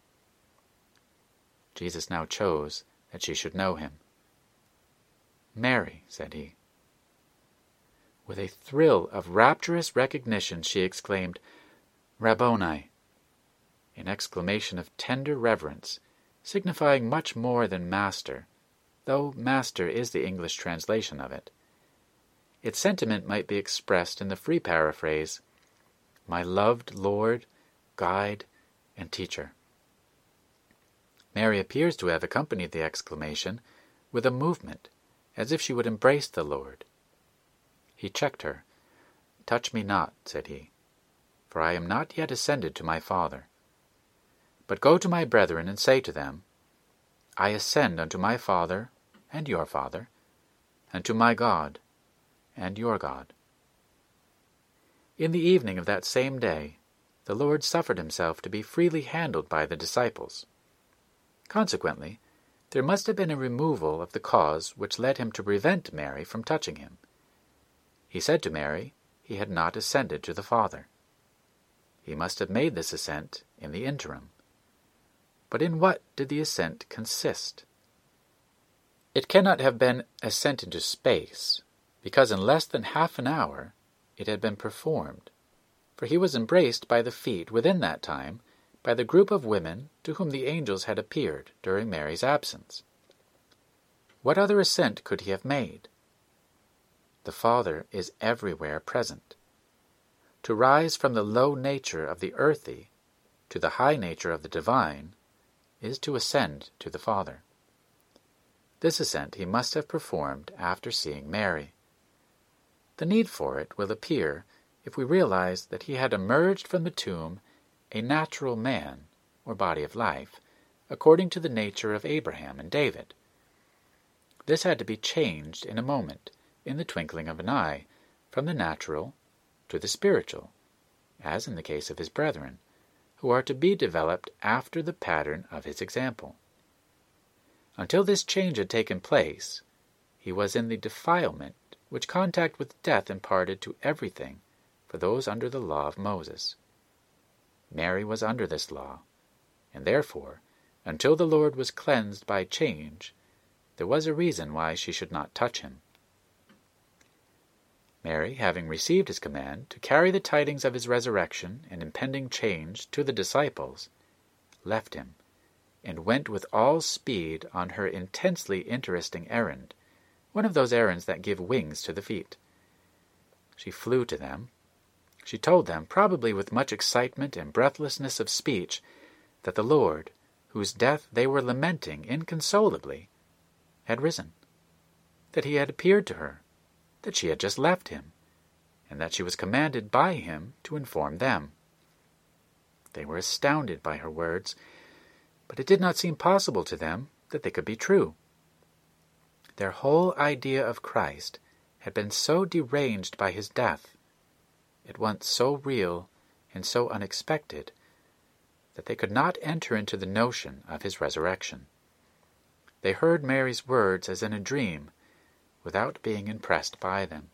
Jesus now chose that she should know him. "Mary," said he. With a thrill of rapturous recognition she exclaimed, "Rabboni," an exclamation of tender reverence, signifying much more than master, though master is the English translation of it. Its sentiment might be expressed in the free paraphrase, "My loved Lord, guide, and teacher." Mary appears to have accompanied the exclamation with a movement, as if she would embrace the Lord. He checked her. "Touch me not," said he, "for I am not yet ascended to my Father. But go to my brethren and say to them, I ascend unto my Father and your Father, and to my God and your God." In the evening of that same day, the Lord suffered himself to be freely handled by the disciples. Consequently, there must have been a removal of the cause which led him to prevent Mary from touching him. He said to Mary he had not ascended to the Father. He must have made this ascent in the interim. But in what did the ascent consist? It cannot have been ascent into space, because in less than half an hour it had been performed, for he was embraced by the feet within that time by the group of women to whom the angels had appeared during Mary's absence. What other ascent could he have made? the Father is everywhere present. To rise from the low nature of the earthy to the high nature of the divine is to ascend to the Father. This ascent he must have performed after seeing Mary. The need for it will appear if we realize that he had emerged from the tomb a natural man, or body of life, according to the nature of Abraham and David. This had to be changed in a moment, in the twinkling of an eye, from the natural to the spiritual, as in the case of his brethren, who are to be developed after the pattern of his example. Until this change had taken place, he was in the defilement which contact with death imparted to everything for those under the law of Moses. Mary was under this law, and therefore, until the Lord was cleansed by change, there was a reason why she should not touch him. Mary, having received his command to carry the tidings of his resurrection and impending change to the disciples, left him, and went with all speed on her intensely interesting errand, one of those errands that give wings to the feet. She flew to them. She told them, probably with much excitement and breathlessness of speech, that the Lord, whose death they were lamenting inconsolably, had risen, that he had appeared to her, that she had just left him, and that she was commanded by him to inform them. They were astounded by her words, but it did not seem possible to them that they could be true. Their whole idea of Christ had been so deranged by his death, at once so real and so unexpected, that they could not enter into the notion of his resurrection. They heard Mary's words as in a dream, without being impressed by them.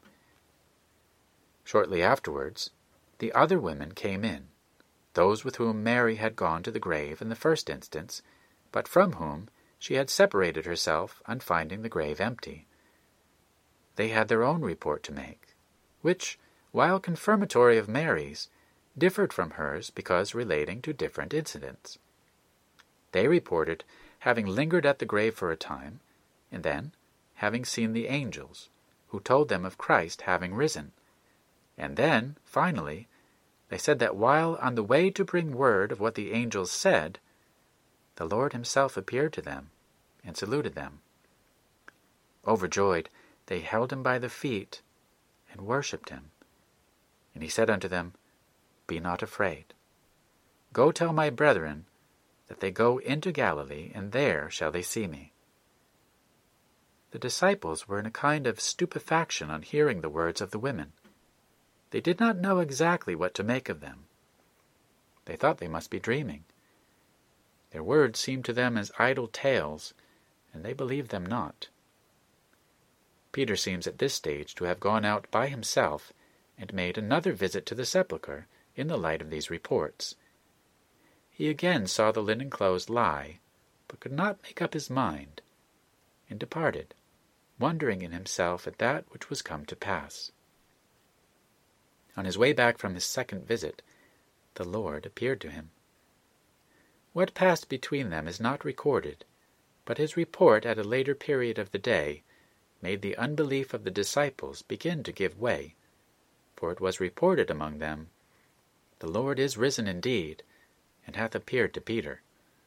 Shortly afterwards, the other women came in, those with whom Mary had gone to the grave in the first instance, but from whom she had separated herself on finding the grave empty. They had their own report to make, which, while confirmatory of Mary's, differed from hers because relating to different incidents. They reported having lingered at the grave for a time, and then having seen the angels, who told them of Christ having risen. And then, finally, they said that while on the way to bring word of what the angels said, the Lord himself appeared to them and saluted them. Overjoyed, they held him by the feet and worshipped him. And he said unto them, Be not afraid. Go tell my brethren that they go into Galilee, and there shall they see me. The disciples were in a kind of stupefaction on hearing the words of the women. They did not know exactly what to make of them. They thought they must be dreaming. Their words seemed to them as idle tales, and they believed them not. Peter seems at this stage to have gone out by himself and made another visit to the sepulchre in the light of these reports. He again saw the linen clothes lie, but could not make up his mind, and departed, wondering in himself at that which was come to pass. On his way back from his second visit, the Lord appeared to him. What passed between them is not recorded, but his report at a later period of the day made the unbelief of the disciples begin to give way, for it was reported among them, The Lord is risen indeed, and hath appeared to Peter.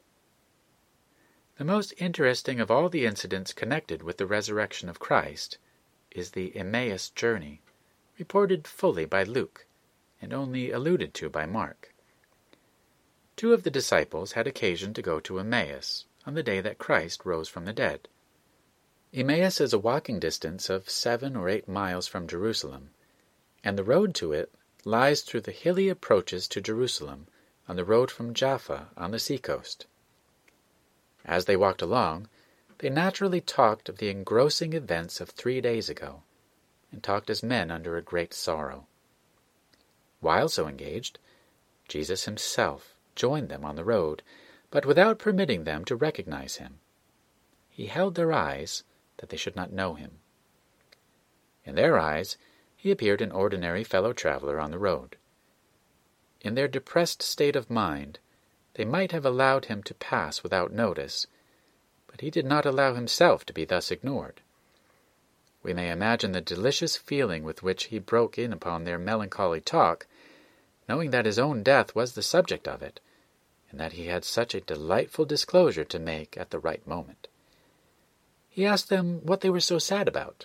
The most interesting of all the incidents connected with the resurrection of Christ is the Emmaus journey, reported fully by Luke, and only alluded to by Mark. 2 of the disciples had occasion to go to Emmaus on the day that Christ rose from the dead. Emmaus is a walking distance of 7 or 8 miles from Jerusalem, and the road to it lies through the hilly approaches to Jerusalem on the road from Jaffa on the seacoast. As they walked along, they naturally talked of the engrossing events of 3 days ago, and talked as men under a great sorrow. While so engaged, Jesus himself joined them on the road, but without permitting them to recognize him. He held their eyes, that they should not know him. In their eyes, he appeared an ordinary fellow-traveler on the road. In their depressed state of mind, they might have allowed him to pass without notice, but he did not allow himself to be thus ignored. We may imagine the delicious feeling with which he broke in upon their melancholy talk, knowing that his own death was the subject of it, and that he had such a delightful disclosure to make at the right moment. He asked them what they were so sad about.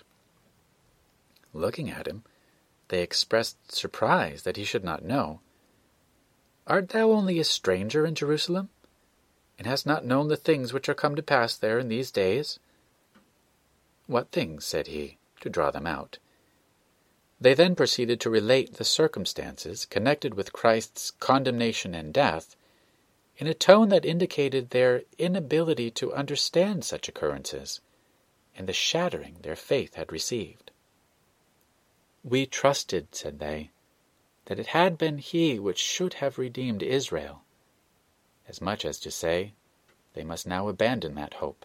Looking at him, they expressed surprise that he should not know. "Art thou only a stranger in Jerusalem, and hast not known the things which are come to pass there in these days?" "What things?" said he, to draw them out. They then proceeded to relate the circumstances connected with Christ's condemnation and death, in a tone that indicated their inability to understand such occurrences, and the shattering their faith had received. "We trusted," said they, "that it had been he which should have redeemed Israel," as much as to say, they must now abandon that hope.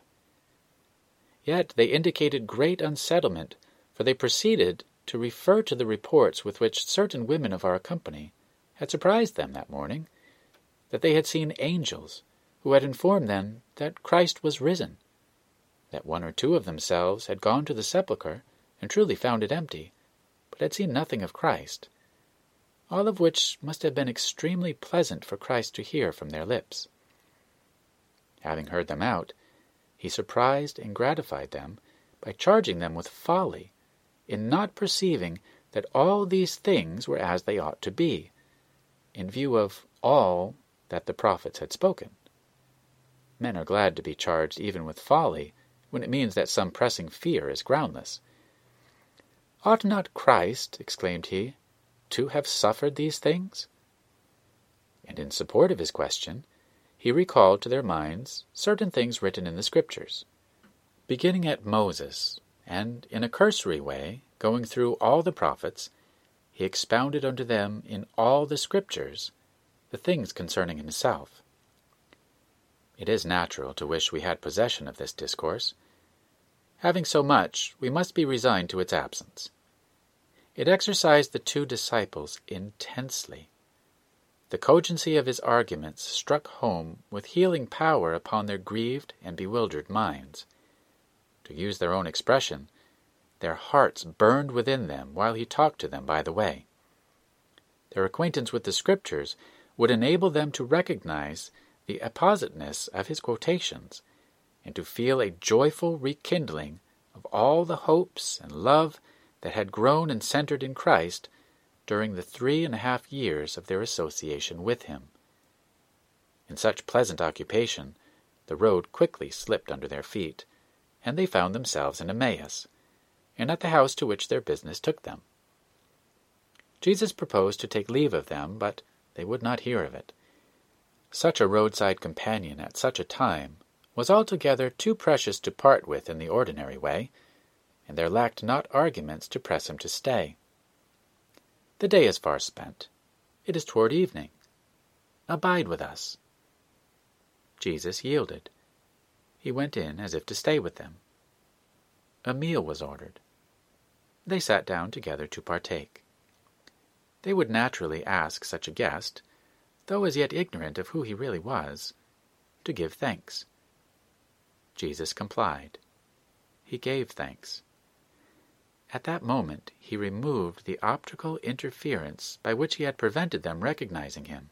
Yet they indicated great unsettlement, for they proceeded to refer to the reports with which certain women of our company had surprised them that morning, that they had seen angels, who had informed them that Christ was risen, that one or two of themselves had gone to the sepulchre and truly found it empty, but had seen nothing of Christ, all of which must have been extremely pleasant for Christ to hear from their lips. Having heard them out, he surprised and gratified them by charging them with folly in not perceiving that all these things were as they ought to be, in view of all that the prophets had spoken. Men are glad to be charged even with folly when it means that some pressing fear is groundless. "Ought not Christ," exclaimed he, "to have suffered these things?" And in support of his question, he recalled to their minds certain things written in the Scriptures, beginning at Moses, and in a cursory way, going through all the prophets, he expounded unto them in all the Scriptures the things concerning himself. It is natural to wish we had possession of this discourse. Having so much, we must be resigned to its absence. It exercised the two disciples intensely. The cogency of his arguments struck home with healing power upon their grieved and bewildered minds. To use their own expression, their hearts burned within them while he talked to them by the way. Their acquaintance with the Scriptures would enable them to recognize the appositeness of his quotations, and to feel a joyful rekindling of all the hopes and love that had grown and centered in Christ during the 3.5 years of their association with him. In such pleasant occupation, the road quickly slipped under their feet, and they found themselves in Emmaus, and at the house to which their business took them. Jesus proposed to take leave of them, but they would not hear of it. Such a roadside companion at such a time was altogether too precious to part with in the ordinary way, and there lacked not arguments to press him to stay. "The day is far spent. It is toward evening. Abide with us." Jesus yielded. He went in as if to stay with them. A meal was ordered. They sat down together to partake. They would naturally ask such a guest, though as yet ignorant of who he really was, to give thanks. Jesus complied. He gave thanks. At that moment he removed the optical interference by which he had prevented them recognizing him.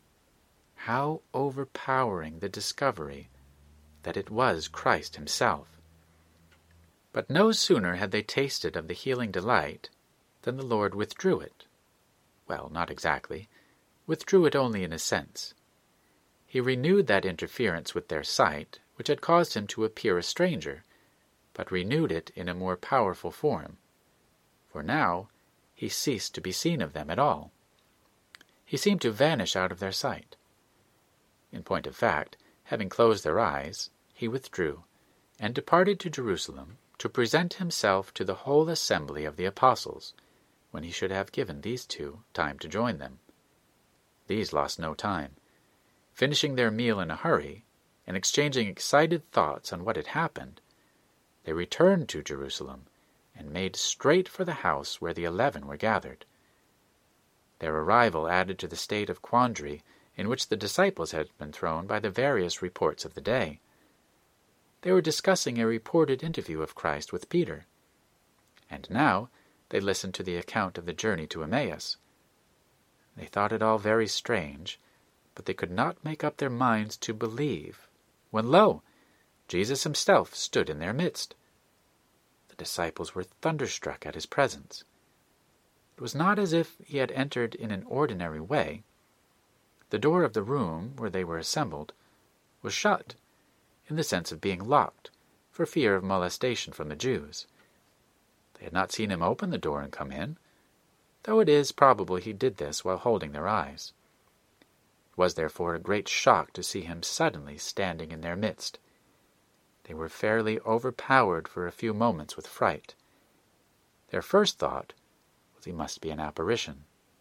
How overpowering the discovery that it was Christ himself! But no sooner had they tasted of the healing delight than the Lord withdrew it. Well, not exactly. Withdrew it only in a sense. He renewed that interference with their sight, which had caused him to appear a stranger, but renewed it in a more powerful form. For now he ceased to be seen of them at all. He seemed to vanish out of their sight. In point of fact, having closed their eyes, he withdrew, and departed to Jerusalem to present himself to the whole assembly of the apostles, when he should have given these two time to join them. These lost no time. Finishing their meal in a hurry, and exchanging excited thoughts on what had happened, they returned to Jerusalem, and made straight for the house where the 11 were gathered. Their arrival added to the state of quandary in which the disciples had been thrown by the various reports of the day. They were discussing a reported interview of Christ with Peter. and now they listened to the account of the journey to Emmaus. They thought it all very strange, but they could not make up their minds to believe, when lo! Jesus himself stood in their midst. The disciples were thunderstruck at his presence. It was not as if he had entered in an ordinary way. The door of the room where they were assembled was shut, in the sense of being locked, for fear of molestation from the Jews. They had not seen him open the door and come in, though it is probable he did this while holding their eyes. It was therefore a great shock to see him suddenly standing in their midst. They were fairly overpowered for a few moments with fright. Their first thought was he must be an apparition.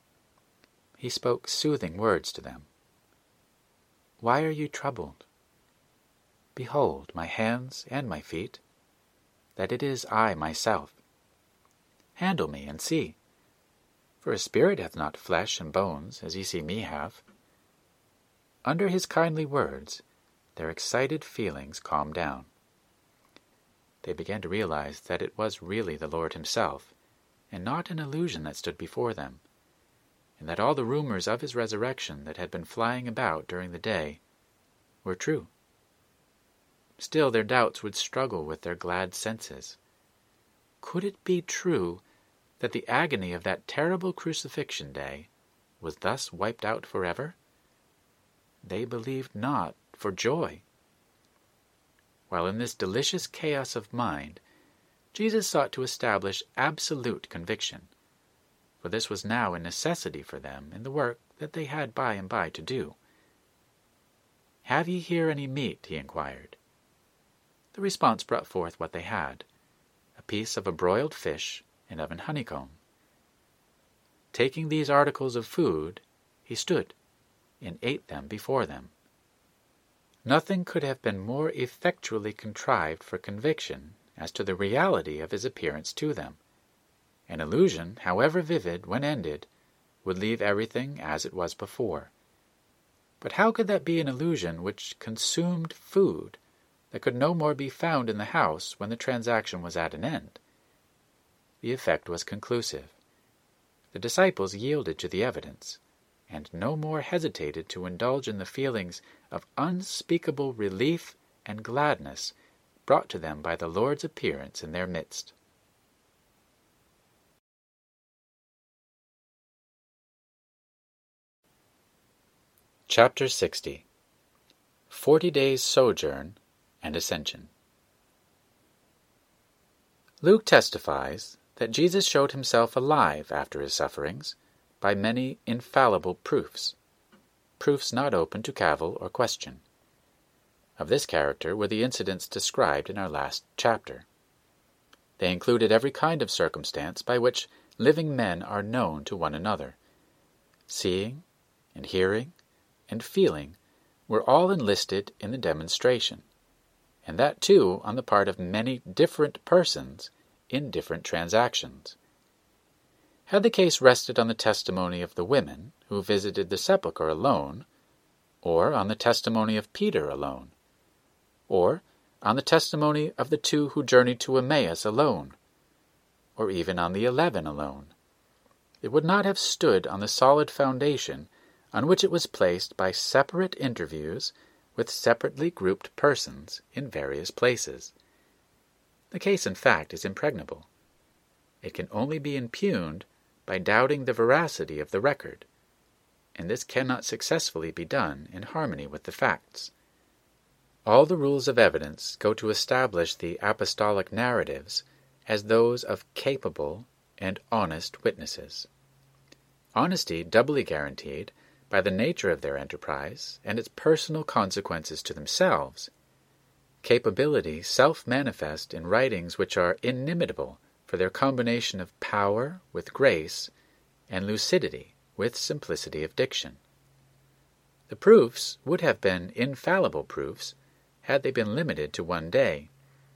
He spoke soothing words to them. "Why are you troubled? Behold my hands and my feet, that it is I myself. Handle me and see, for a spirit hath not flesh and bones, as ye see me have." Under his kindly words, their excited feelings calmed down. They began to realize that it was really the Lord himself, and not an illusion that stood before them, and that all the rumors of his resurrection that had been flying about during the day were true. Still their doubts would struggle with their glad senses. Could it be true that the agony of that terrible crucifixion day was thus wiped out forever? They believed not for joy. While in this delicious chaos of mind, Jesus sought to establish absolute conviction, for this was now a necessity for them in the work that they had by and by to do. "Have ye here any meat?" he inquired. The response brought forth what they had, a piece of a broiled fish and of an honeycomb. Taking these articles of food, he stood and ate them before them. Nothing could have been more effectually contrived for conviction as to the reality of his appearance to them. An illusion, however vivid, when ended, would leave everything as it was before. But how could that be an illusion which consumed food that could no more be found in the house when the transaction was at an end? The effect was conclusive. The disciples yielded to the evidence, and no more hesitated to indulge in the feelings of unspeakable relief and gladness brought to them by the Lord's appearance in their midst. Chapter 60. 40 Days' Sojourn and Ascension. Luke testifies that Jesus showed himself alive after his sufferings by many infallible proofs not open to cavil or question. Of this character were the incidents described in our last chapter. They included every kind of circumstance by which living men are known to one another. Seeing and hearing and feeling were all enlisted in the demonstration, and that too on the part of many different persons in different transactions. Had the case rested on the testimony of the women who visited the sepulchre alone, or on the testimony of Peter alone, or on the testimony of the 2 who journeyed to Emmaus alone, or even on the 11 alone, it would not have stood on the solid foundation on which it was placed by separate interviews with separately grouped persons in various places. The case, in fact, is impregnable. It can only be impugned by doubting the veracity of the record, and this cannot successfully be done in harmony with the facts. All the rules of evidence go to establish the apostolic narratives as those of capable and honest witnesses. Honesty doubly guaranteed by the nature of their enterprise and its personal consequences to themselves. Capability self-manifest in writings which are inimitable for their combination of power with grace and lucidity with simplicity of diction. The proofs would have been infallible proofs had they been limited to one day.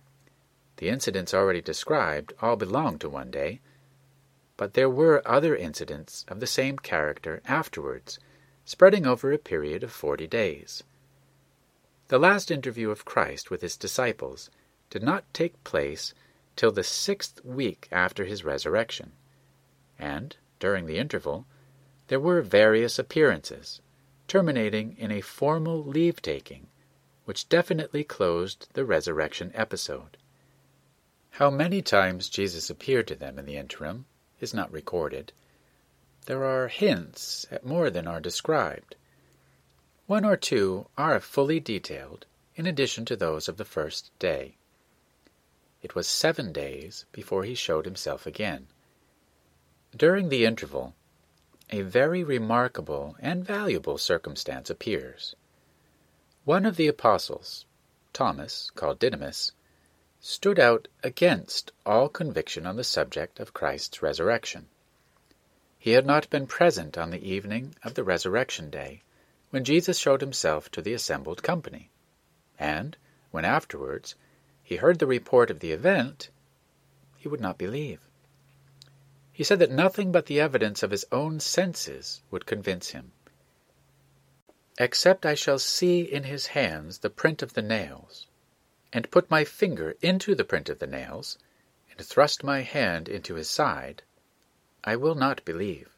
The incidents already described all belonged to one day, but there were other incidents of the same character afterwards, spreading over a period of 40 days. The last interview of Christ with his disciples did not take place till the 6th week after his resurrection, and, during the interval, there were various appearances, terminating in a formal leave-taking, which definitely closed the resurrection episode. How many times Jesus appeared to them in the interim is not recorded. There are hints at more than are described. 1 or 2 are fully detailed, in addition to those of the first day. It was 7 days before he showed himself again. During the interval, a very remarkable and valuable circumstance appears. One of the apostles, Thomas, called Didymus, stood out against all conviction on the subject of Christ's resurrection. He had not been present on the evening of the resurrection day, when Jesus showed himself to the assembled company, and, when afterwards he heard the report of the event, he would not believe. He said that nothing but the evidence of his own senses would convince him. "Except I shall see in his hands the print of the nails, and put my finger into the print of the nails, and thrust my hand into his side, I will not believe."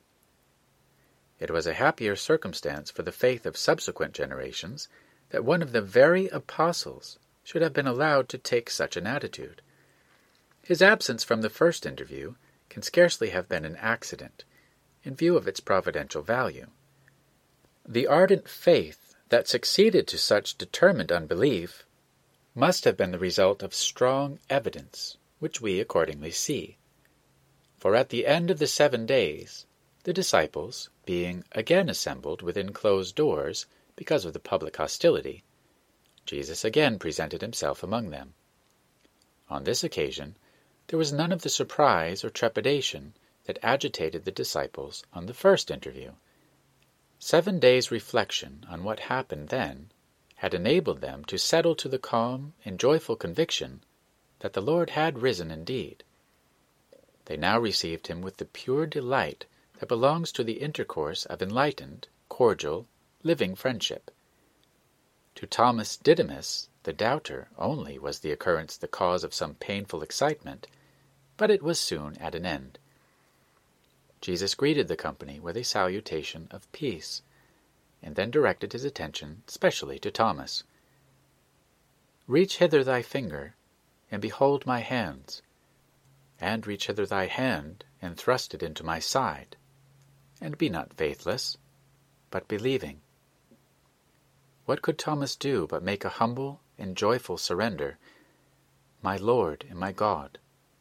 It was a happier circumstance for the faith of subsequent generations that one of the very apostles should have been allowed to take such an attitude. His absence from the first interview can scarcely have been an accident, in view of its providential value. The ardent faith that succeeded to such determined unbelief must have been the result of strong evidence, which we accordingly see. For at the end of the 7 days, the disciples, being again assembled within closed doors because of the public hostility, Jesus again presented himself among them. On this occasion, there was none of the surprise or trepidation that agitated the disciples on the first interview. 7 days' reflection on what happened then had enabled them to settle to the calm and joyful conviction that the Lord had risen indeed. They now received him with the pure delight that belongs to the intercourse of enlightened, cordial, living friendship. To Thomas Didymus, the doubter, only was the occurrence the cause of some painful excitement, but it was soon at an end. Jesus greeted the company with a salutation of peace, and then directed his attention specially to Thomas. "Reach hither thy finger, and behold my hands, and reach hither thy hand, and thrust it into my side, and be not faithless, but believing." What could Thomas do but make a humble and joyful surrender? "My Lord and my God."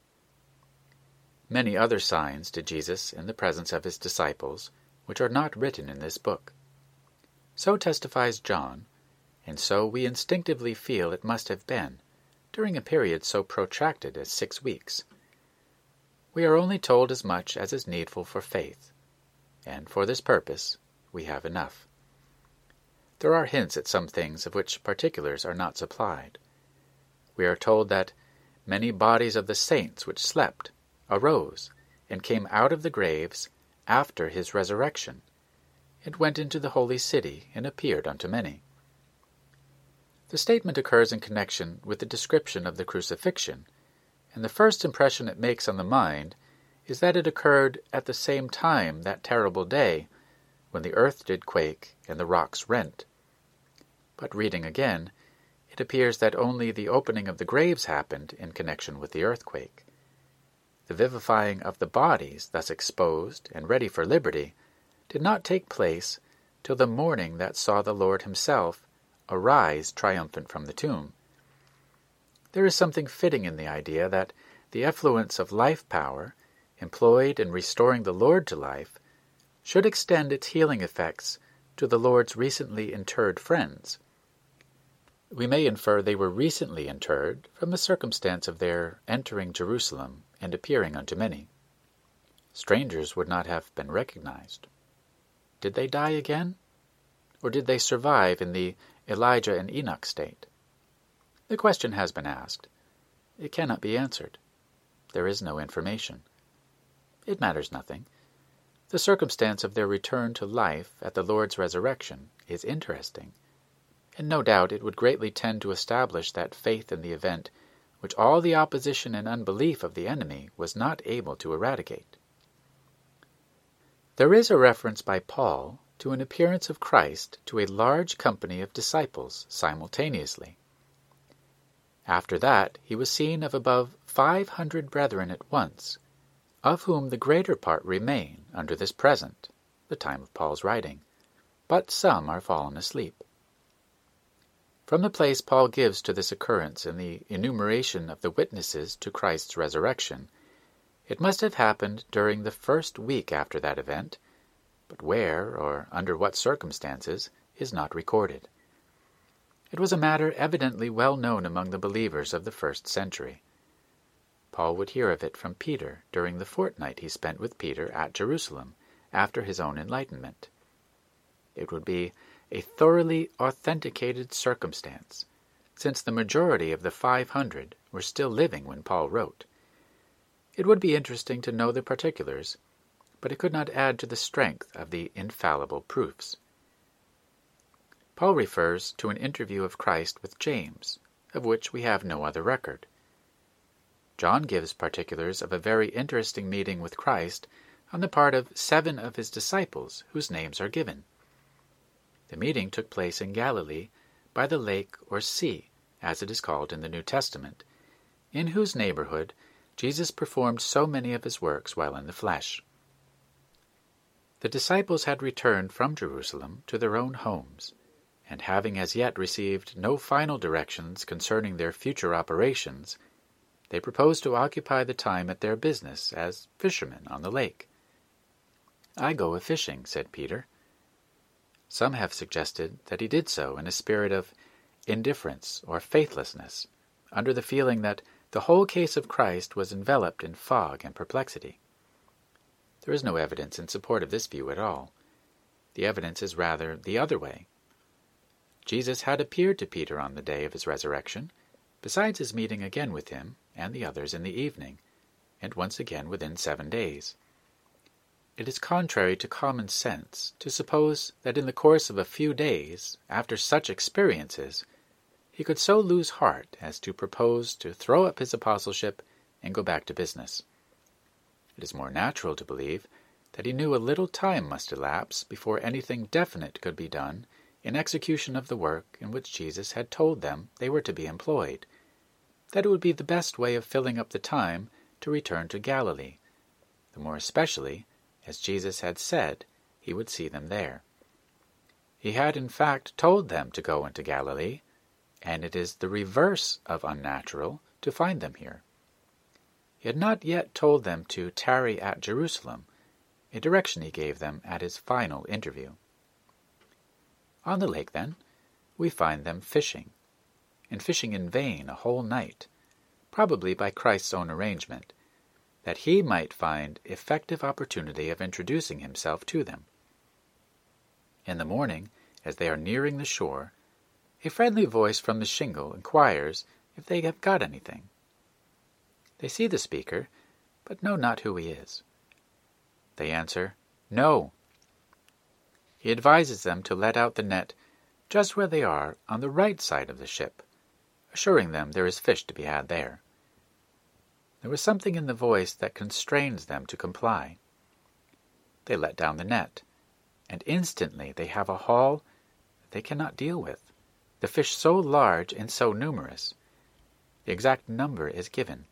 Many other signs did Jesus in the presence of his disciples, which are not written in this book. So testifies John, and so we instinctively feel it must have been, during a period so protracted as 6 weeks. We are only told as much as is needful for faith, and for this purpose we have enough. There are hints at some things of which particulars are not supplied. We are told that many bodies of the saints which slept arose and came out of the graves after his resurrection, and went into the holy city and appeared unto many. The statement occurs in connection with the description of the crucifixion, and the first impression it makes on the mind is that it occurred at the same time that terrible day when the earth did quake and the rocks rent. But reading again, it appears that only the opening of the graves happened in connection with the earthquake. The vivifying of the bodies thus exposed and ready for liberty did not take place till the morning that saw the Lord himself arise triumphant from the tomb. There is something fitting in the idea that the effluence of life power, employed in restoring the Lord to life, should extend its healing effects to the Lord's recently interred friends. We may infer they were recently interred from the circumstance of their entering Jerusalem and appearing unto many. Strangers would not have been recognized. Did they die again? Or did they survive in the Elijah and Enoch state? The question has been asked. It cannot be answered. There is no information. It matters nothing. The circumstance of their return to life at the Lord's resurrection is interesting, and no doubt it would greatly tend to establish that faith in the event which all the opposition and unbelief of the enemy was not able to eradicate. There is a reference by Paul to an appearance of Christ to a large company of disciples simultaneously. After that he was seen of above 500 brethren at once, of whom the greater part remain under this present, the time of Paul's writing, but some are fallen asleep. From the place Paul gives to this occurrence in the enumeration of the witnesses to Christ's resurrection, it must have happened during the first week after that event, but where or under what circumstances is not recorded. It was a matter evidently well known among the believers of the first century. Paul would hear of it from Peter during the fortnight he spent with Peter at Jerusalem after his own enlightenment. It would be a thoroughly authenticated circumstance, since the majority of the 500 were still living when Paul wrote. It would be interesting to know the particulars, but it could not add to the strength of the infallible proofs. Paul refers to an interview of Christ with James, of which we have no other record. John gives particulars of a very interesting meeting with Christ on the part of 7 of his disciples whose names are given. The meeting took place in Galilee by the lake or sea, as it is called in the New Testament, in whose neighborhood Jesus performed so many of his works while in the flesh. The disciples had returned from Jerusalem to their own homes, and having as yet received no final directions concerning their future operations, they proposed to occupy the time at their business as fishermen on the lake. "I go a-fishing," said Peter. Some have suggested that he did so in a spirit of indifference or faithlessness, under the feeling that the whole case of Christ was enveloped in fog and perplexity. There is no evidence in support of this view at all. The evidence is rather the other way. Jesus had appeared to Peter on the day of his resurrection, besides his meeting again with him and the others in the evening, and once again within 7 days. It is contrary to common sense to suppose that in the course of a few days, after such experiences, he could so lose heart as to propose to throw up his apostleship and go back to business. It is more natural to believe that he knew a little time must elapse before anything definite could be done in execution of the work in which Jesus had told them they were to be employed, that it would be the best way of filling up the time to return to Galilee, the more especially as Jesus had said he would see them there. He had in fact told them to go into Galilee, and it is the reverse of unnatural to find them here. He had not yet told them to tarry at Jerusalem, a direction he gave them at his final interview. On the lake, then, we find them fishing, and fishing in vain a whole night, probably by Christ's own arrangement, that he might find effective opportunity of introducing himself to them. In the morning, as they are nearing the shore, a friendly voice from the shingle inquires if they have got anything. They see the speaker, but know not who he is. They answer, "No." He advises them to let out the net just where they are on the right side of the ship, assuring them there is fish to be had there. There was something in the voice that constrains them to comply. They let down the net, and instantly they have a haul that they cannot deal with, the fish so large and so numerous. The exact number is given,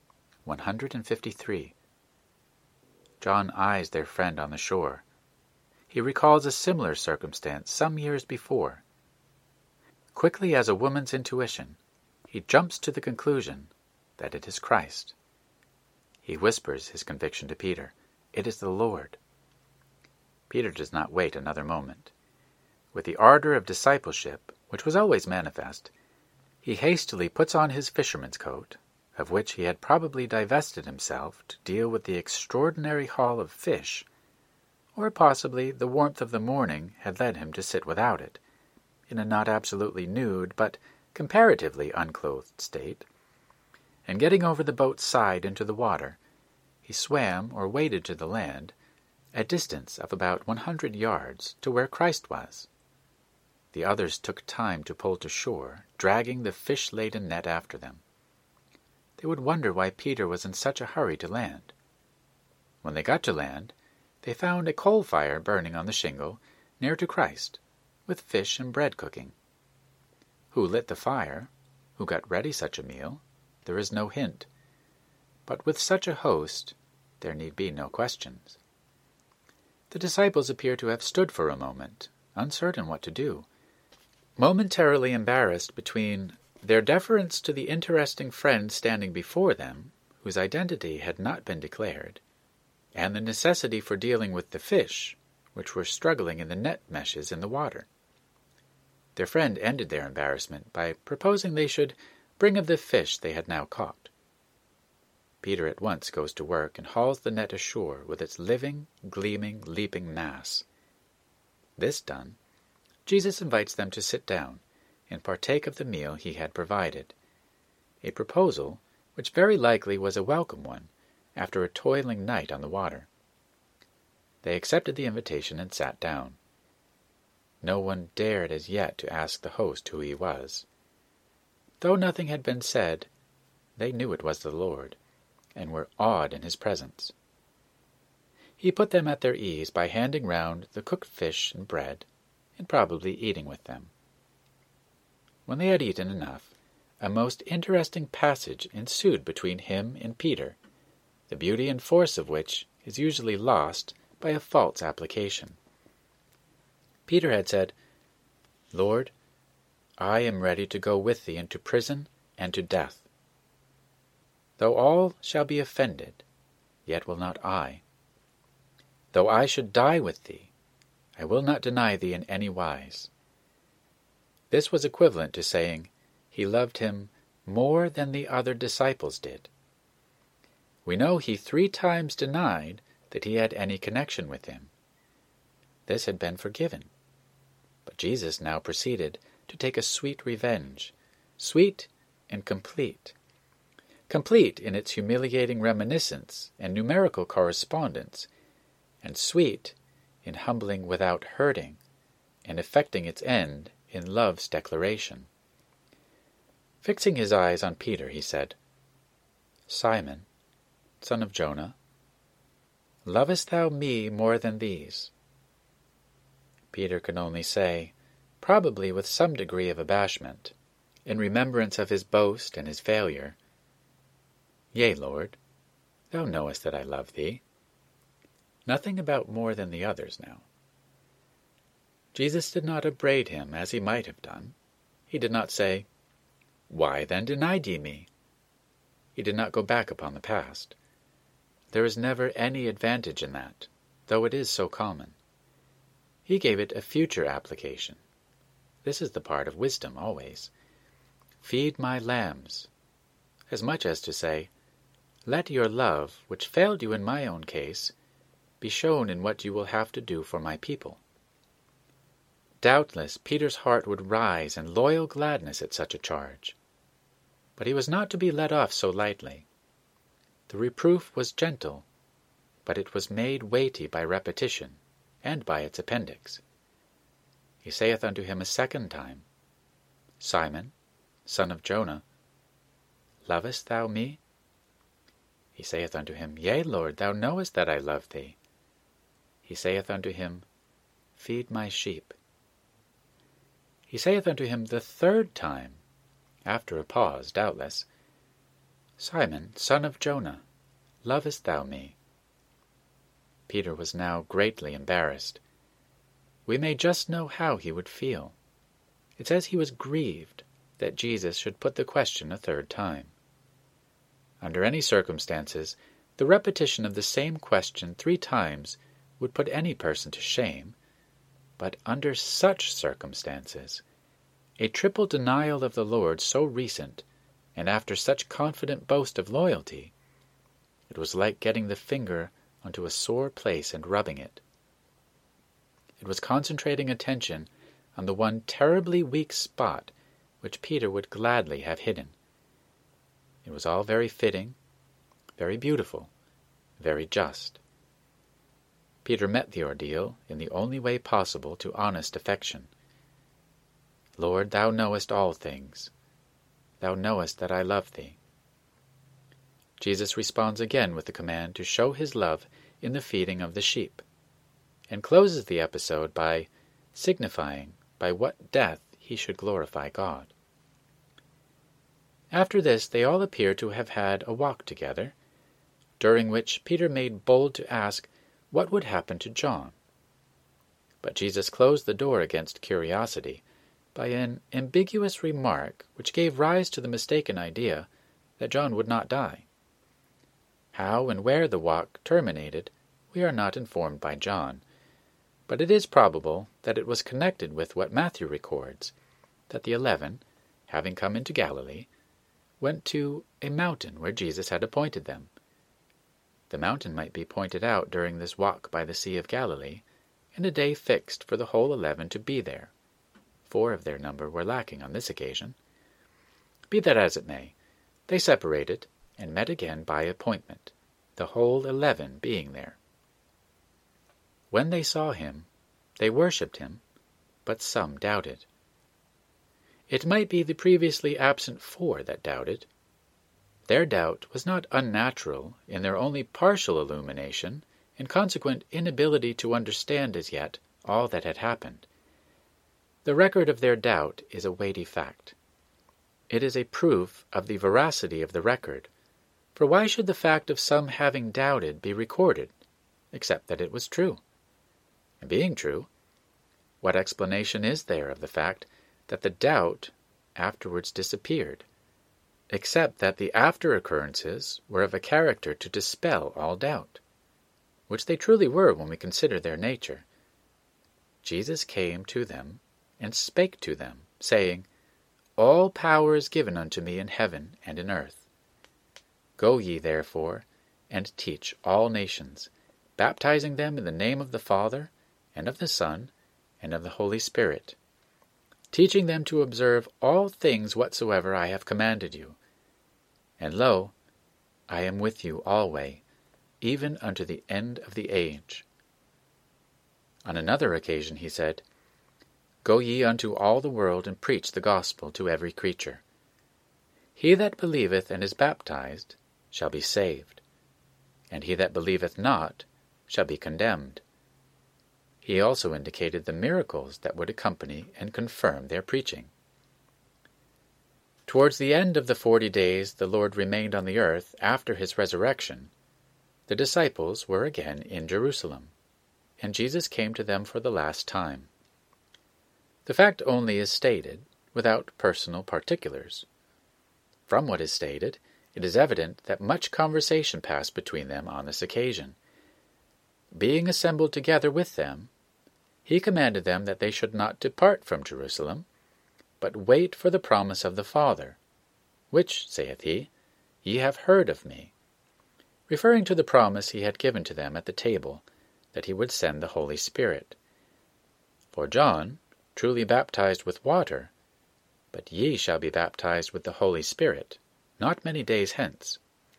153. John eyes their friend on the shore. He recalls a similar circumstance some years before. Quickly as a woman's intuition, he jumps to the conclusion that it is Christ. He whispers his conviction to Peter, "It is the Lord." Peter does not wait another moment. With the ardor of discipleship, which was always manifest, he hastily puts on his fisherman's coat, of which he had probably divested himself to deal with the extraordinary haul of fish, or possibly the warmth of the morning had led him to sit without it, in a not absolutely nude but comparatively unclothed state, and getting over the boat's side into the water, he swam or waded to the land, a distance of about 100 yards to where Christ was. The others took time to pull to shore, dragging the fish-laden net after them. they would wonder why Peter was in such a hurry to land. When they got to land, they found a coal fire burning on the shingle near to Christ, with fish and bread cooking. Who lit the fire, who got ready such a meal, there is no hint. But with such a host, there need be no questions. The disciples appear to have stood for a moment, uncertain what to do, momentarily embarrassed between their deference to the interesting friend standing before them, whose identity had not been declared, and the necessity for dealing with the fish, which were struggling in the net meshes in the water. Their friend ended their embarrassment by proposing they should bring of the fish they had now caught. Peter at once goes to work and hauls the net ashore with its living, gleaming, leaping mass. This done, Jesus invites them to sit down and partake of the meal he had provided, a proposal which very likely was a welcome one after a toiling night on the water. They accepted the invitation and sat down. No one dared as yet to ask the host who he was. Though nothing had been said, they knew it was the Lord, and were awed in his presence. He put them at their ease by handing round the cooked fish and bread, and probably eating with them. When they had eaten enough, a most interesting passage ensued between him and Peter, the beauty and force of which is usually lost by a false application. Peter had said, "Lord, I am ready to go with thee into prison and to death. Though all shall be offended, yet will not I. Though I should die with thee, I will not deny thee in any wise." This was equivalent to saying he loved him more than the other disciples did. We know he 3 times denied that he had any connection with him. This had been forgiven. But Jesus now proceeded to take a sweet revenge, sweet and complete. Complete in its humiliating reminiscence and numerical correspondence, and sweet in humbling without hurting, and effecting its end in love's declaration. Fixing his eyes on Peter, he said, "Simon, son of Jonah, lovest thou me more than these?" Peter could only say, probably with some degree of abashment, in remembrance of his boast and his failure, "Yea, Lord, thou knowest that I love thee." Nothing about more than the others now. Jesus did not upbraid him as he might have done. He did not say, "Why then denied ye me?" He did not go back upon the past. There is never any advantage in that, though it is so common. He gave it a future application. This is the part of wisdom always. "Feed my lambs," as much as to say, let your love, which failed you in my own case, be shown in what you will have to do for my people. Doubtless Peter's heart would rise in loyal gladness at such a charge. But he was not to be let off so lightly. The reproof was gentle, but it was made weighty by repetition, and by its appendix. He saith unto him a second time, "Simon, son of Jonah, lovest thou me?" He saith unto him, "Yea, Lord, thou knowest that I love thee." He saith unto him, "Feed my sheep." He saith unto him the 3rd time, after a pause, doubtless, "Simon, son of Jonah, lovest thou me?" Peter was now greatly embarrassed. We may just know how he would feel. It says he was grieved that Jesus should put the question a 3rd time. Under any circumstances, the repetition of the same question 3 times would put any person to shame, but under such circumstances, a triple denial of the Lord so recent, and after such confident boast of loyalty, it was like getting the finger onto a sore place and rubbing it. It was concentrating attention on the one terribly weak spot which Peter would gladly have hidden. It was all very fitting, very beautiful, very just. Peter met the ordeal in the only way possible to honest affection. "Lord, thou knowest all things. Thou knowest that I love thee." Jesus responds again with the command to show his love in the feeding of the sheep, and closes the episode by signifying by what death he should glorify God. After this they all appear to have had a walk together, during which Peter made bold to ask what would happen to John. But Jesus closed the door against curiosity by an ambiguous remark which gave rise to the mistaken idea that John would not die. How and where the walk terminated we are not informed by John, but it is probable that it was connected with what Matthew records, that the 11, having come into Galilee, went to a mountain where Jesus had appointed them. The mountain might be pointed out during this walk by the Sea of Galilee, and a day fixed for the whole 11 to be there. 4 of their number were lacking on this occasion. Be that as it may, they separated and met again by appointment, the whole 11 being there. When they saw him, they worshipped him, but some doubted. It might be the previously absent 4 that doubted. Their doubt was not unnatural in their only partial illumination and consequent inability to understand as yet all that had happened. The record of their doubt is a weighty fact. It is a proof of the veracity of the record, for why should the fact of some having doubted be recorded, except that it was true? And being true, what explanation is there of the fact that the doubt afterwards disappeared, except that the after occurrences were of a character to dispel all doubt, which they truly were when we consider their nature? Jesus came to them and spake to them, saying, All power is given unto me in heaven and in earth. Go ye therefore, and teach all nations, baptizing them in the name of the Father, and of the Son, and of the Holy Spirit, teaching them to observe all things whatsoever I have commanded you. And lo, I am with you alway, even unto the end of the age. On another occasion he said, Go ye unto all the world, and preach the gospel to every creature. He that believeth and is baptized shall be saved, and he that believeth not shall be condemned. He also indicated the miracles that would accompany and confirm their preaching. Towards the end of the 40 days the Lord remained on the earth after his resurrection, the disciples were again in Jerusalem, and Jesus came to them for the last time. The fact only is stated, without personal particulars. From what is stated, it is evident that much conversation passed between them on this occasion. Being assembled together with them, he commanded them that they should not depart from Jerusalem, but wait for the promise of the Father, which, saith he, ye have heard of me, referring to the promise he had given to them at the table, that he would send the Holy Spirit. For John truly baptized with water, but ye shall be baptized with the Holy Spirit, not many days hence.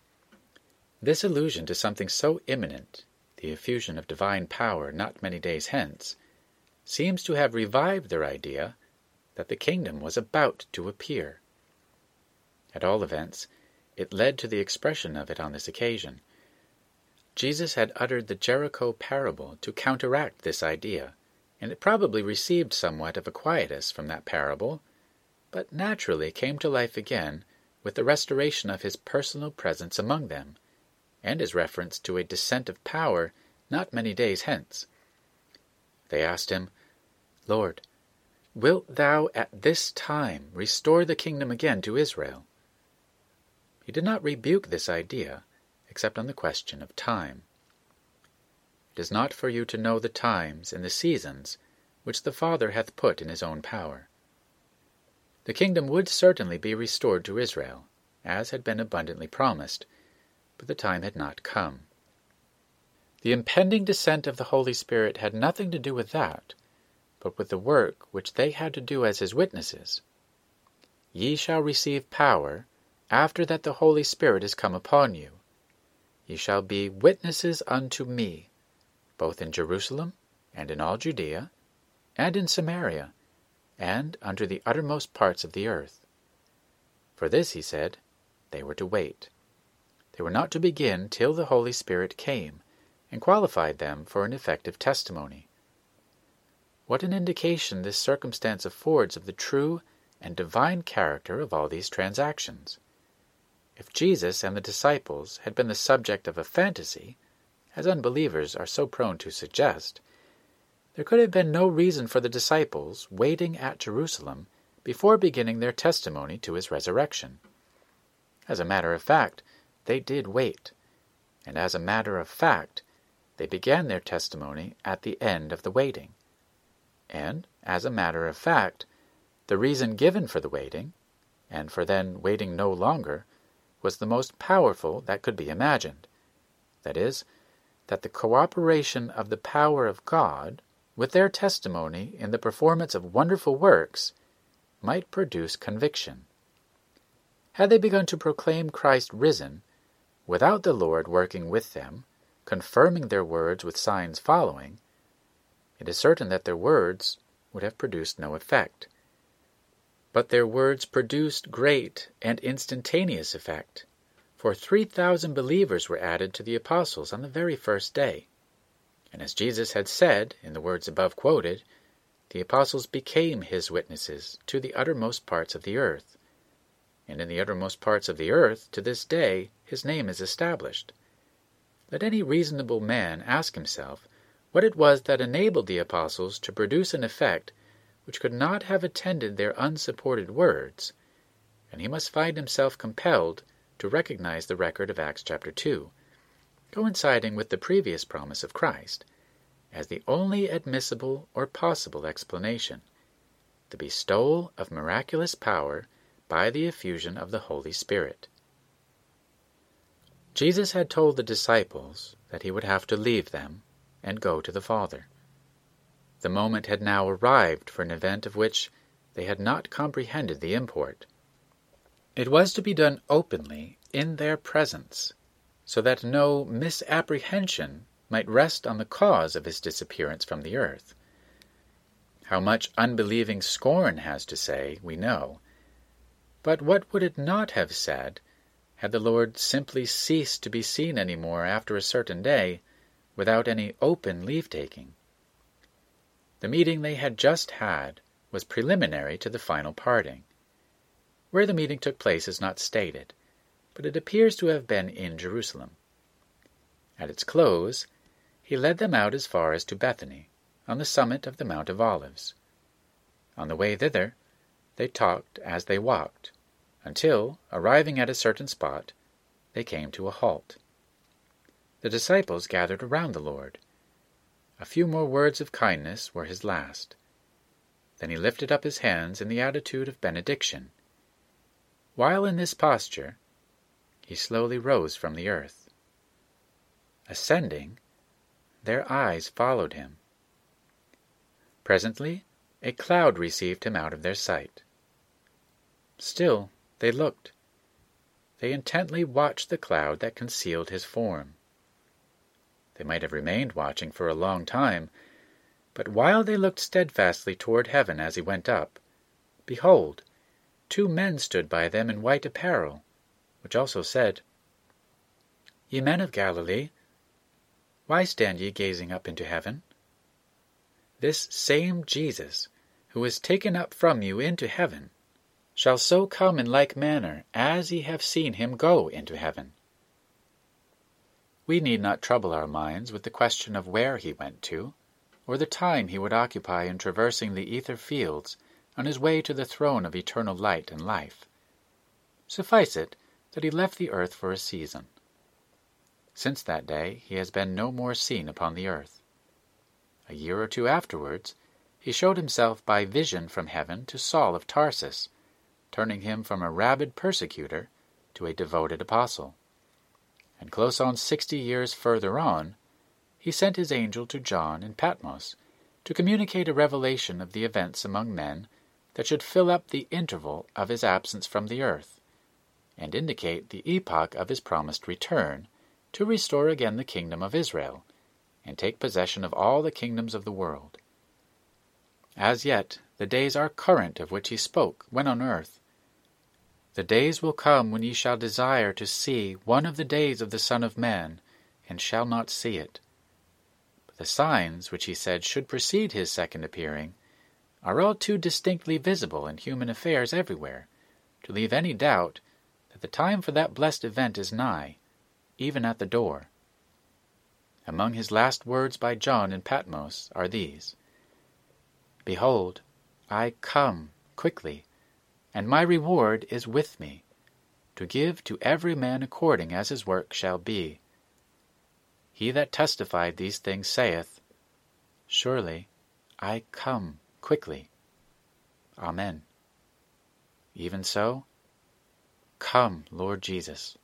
This allusion to something so imminent, the effusion of divine power not many days hence, seems to have revived their idea that the kingdom was about to appear. At all events, it led to the expression of it on this occasion. Jesus had uttered the Jericho parable to counteract this idea, and it probably received somewhat of a quietus from that parable, but naturally came to life again with the restoration of his personal presence among them, and his reference to a descent of power not many days hence. They asked him, Lord, wilt thou at this time restore the kingdom again to Israel? He did not rebuke this idea, except on the question of time. It is not for you to know the times and the seasons which the Father hath put in his own power. The kingdom would certainly be restored to Israel, as had been abundantly promised, but the time had not come. The impending descent of the Holy Spirit had nothing to do with that, but with the work which they had to do as his witnesses. Ye shall receive power after that the Holy Spirit is come upon you. Ye shall be witnesses unto me, both in Jerusalem, and in all Judea, and in Samaria, and unto the uttermost parts of the earth. For this, he said, they were to wait. They were not to begin till the Holy Spirit came and qualified them for an effective testimony. What an indication this circumstance affords of the true and divine character of all these transactions! If Jesus and the disciples had been the subject of a fantasy, as unbelievers are so prone to suggest, there could have been no reason for the disciples waiting at Jerusalem before beginning their testimony to his resurrection. As a matter of fact, they did wait, and as a matter of fact, they began their testimony at the end of the waiting. And, as a matter of fact, the reason given for the waiting, and for then waiting no longer, was the most powerful that could be imagined. That is, that the cooperation of the power of God with their testimony in the performance of wonderful works might produce conviction. Had they begun to proclaim Christ risen, without the Lord working with them, confirming their words with signs following, it is certain that their words would have produced no effect. But their words produced great and instantaneous effect, for 3,000 believers were added to the apostles on the very first day. And as Jesus had said in the words above quoted, the apostles became his witnesses to the uttermost parts of the earth. And in the uttermost parts of the earth, to this day, his name is established. Let any reasonable man ask himself what it was that enabled the apostles to produce an effect which could not have attended their unsupported words, and he must find himself compelled to recognize the record of Acts chapter 2, coinciding with the previous promise of Christ, as the only admissible or possible explanation, the bestowal of miraculous power by the effusion of the Holy Spirit. Jesus had told the disciples that he would have to leave them and go to the Father. The moment had now arrived for an event of which they had not comprehended the import. It was to be done openly in their presence, so that no misapprehension might rest on the cause of his disappearance from the earth. How much unbelieving scorn has to say, we know. But what would it not have said had the Lord simply ceased to be seen any more after a certain day, without any open leave-taking? The meeting they had just had was preliminary to the final parting. Where the meeting took place is not stated, but it appears to have been in Jerusalem. At its close, he led them out as far as to Bethany, on the summit of the Mount of Olives. On the way thither, they talked as they walked, until, arriving at a certain spot, they came to a halt. The disciples gathered around the Lord. A few more words of kindness were his last. Then he lifted up his hands in the attitude of benediction. While in this posture, he slowly rose from the earth. Ascending, their eyes followed him. Presently, a cloud received him out of their sight. Still they looked. They intently watched the cloud that concealed his form. They might have remained watching for a long time, but while they looked steadfastly toward heaven as he went up, behold, 2 men stood by them in white apparel, which also said, Ye men of Galilee, why stand ye gazing up into heaven? This same Jesus, who is taken up from you into heaven, shall so come in like manner as ye have seen him go into heaven. We need not trouble our minds with the question of where he went to, or the time he would occupy in traversing the ether fields on his way to the throne of eternal light and life. Suffice it that he left the earth for a season. Since that day he has been no more seen upon the earth. A year or 2 afterwards, he showed himself by vision from heaven to Saul of Tarsus, turning him from a rabid persecutor to a devoted apostle. And close on 60 years further on, he sent his angel to John in Patmos to communicate a revelation of the events among men that should fill up the interval of his absence from the earth, and indicate the epoch of his promised return to restore again the kingdom of Israel, and take possession of all the kingdoms of the world. As yet the days are current of which he spoke when on earth. The days will come when ye shall desire to see one of the days of the Son of Man, and shall not see it. But the signs which he said should precede his second appearing are all too distinctly visible in human affairs everywhere, to leave any doubt that the time for that blessed event is nigh, even at the door. Among his last words by John in Patmos are these: Behold, I come quickly, and my reward is with me, to give to every man according as his work shall be. He that testified these things saith, Surely I come quickly. Amen. Even so, come, Lord Jesus.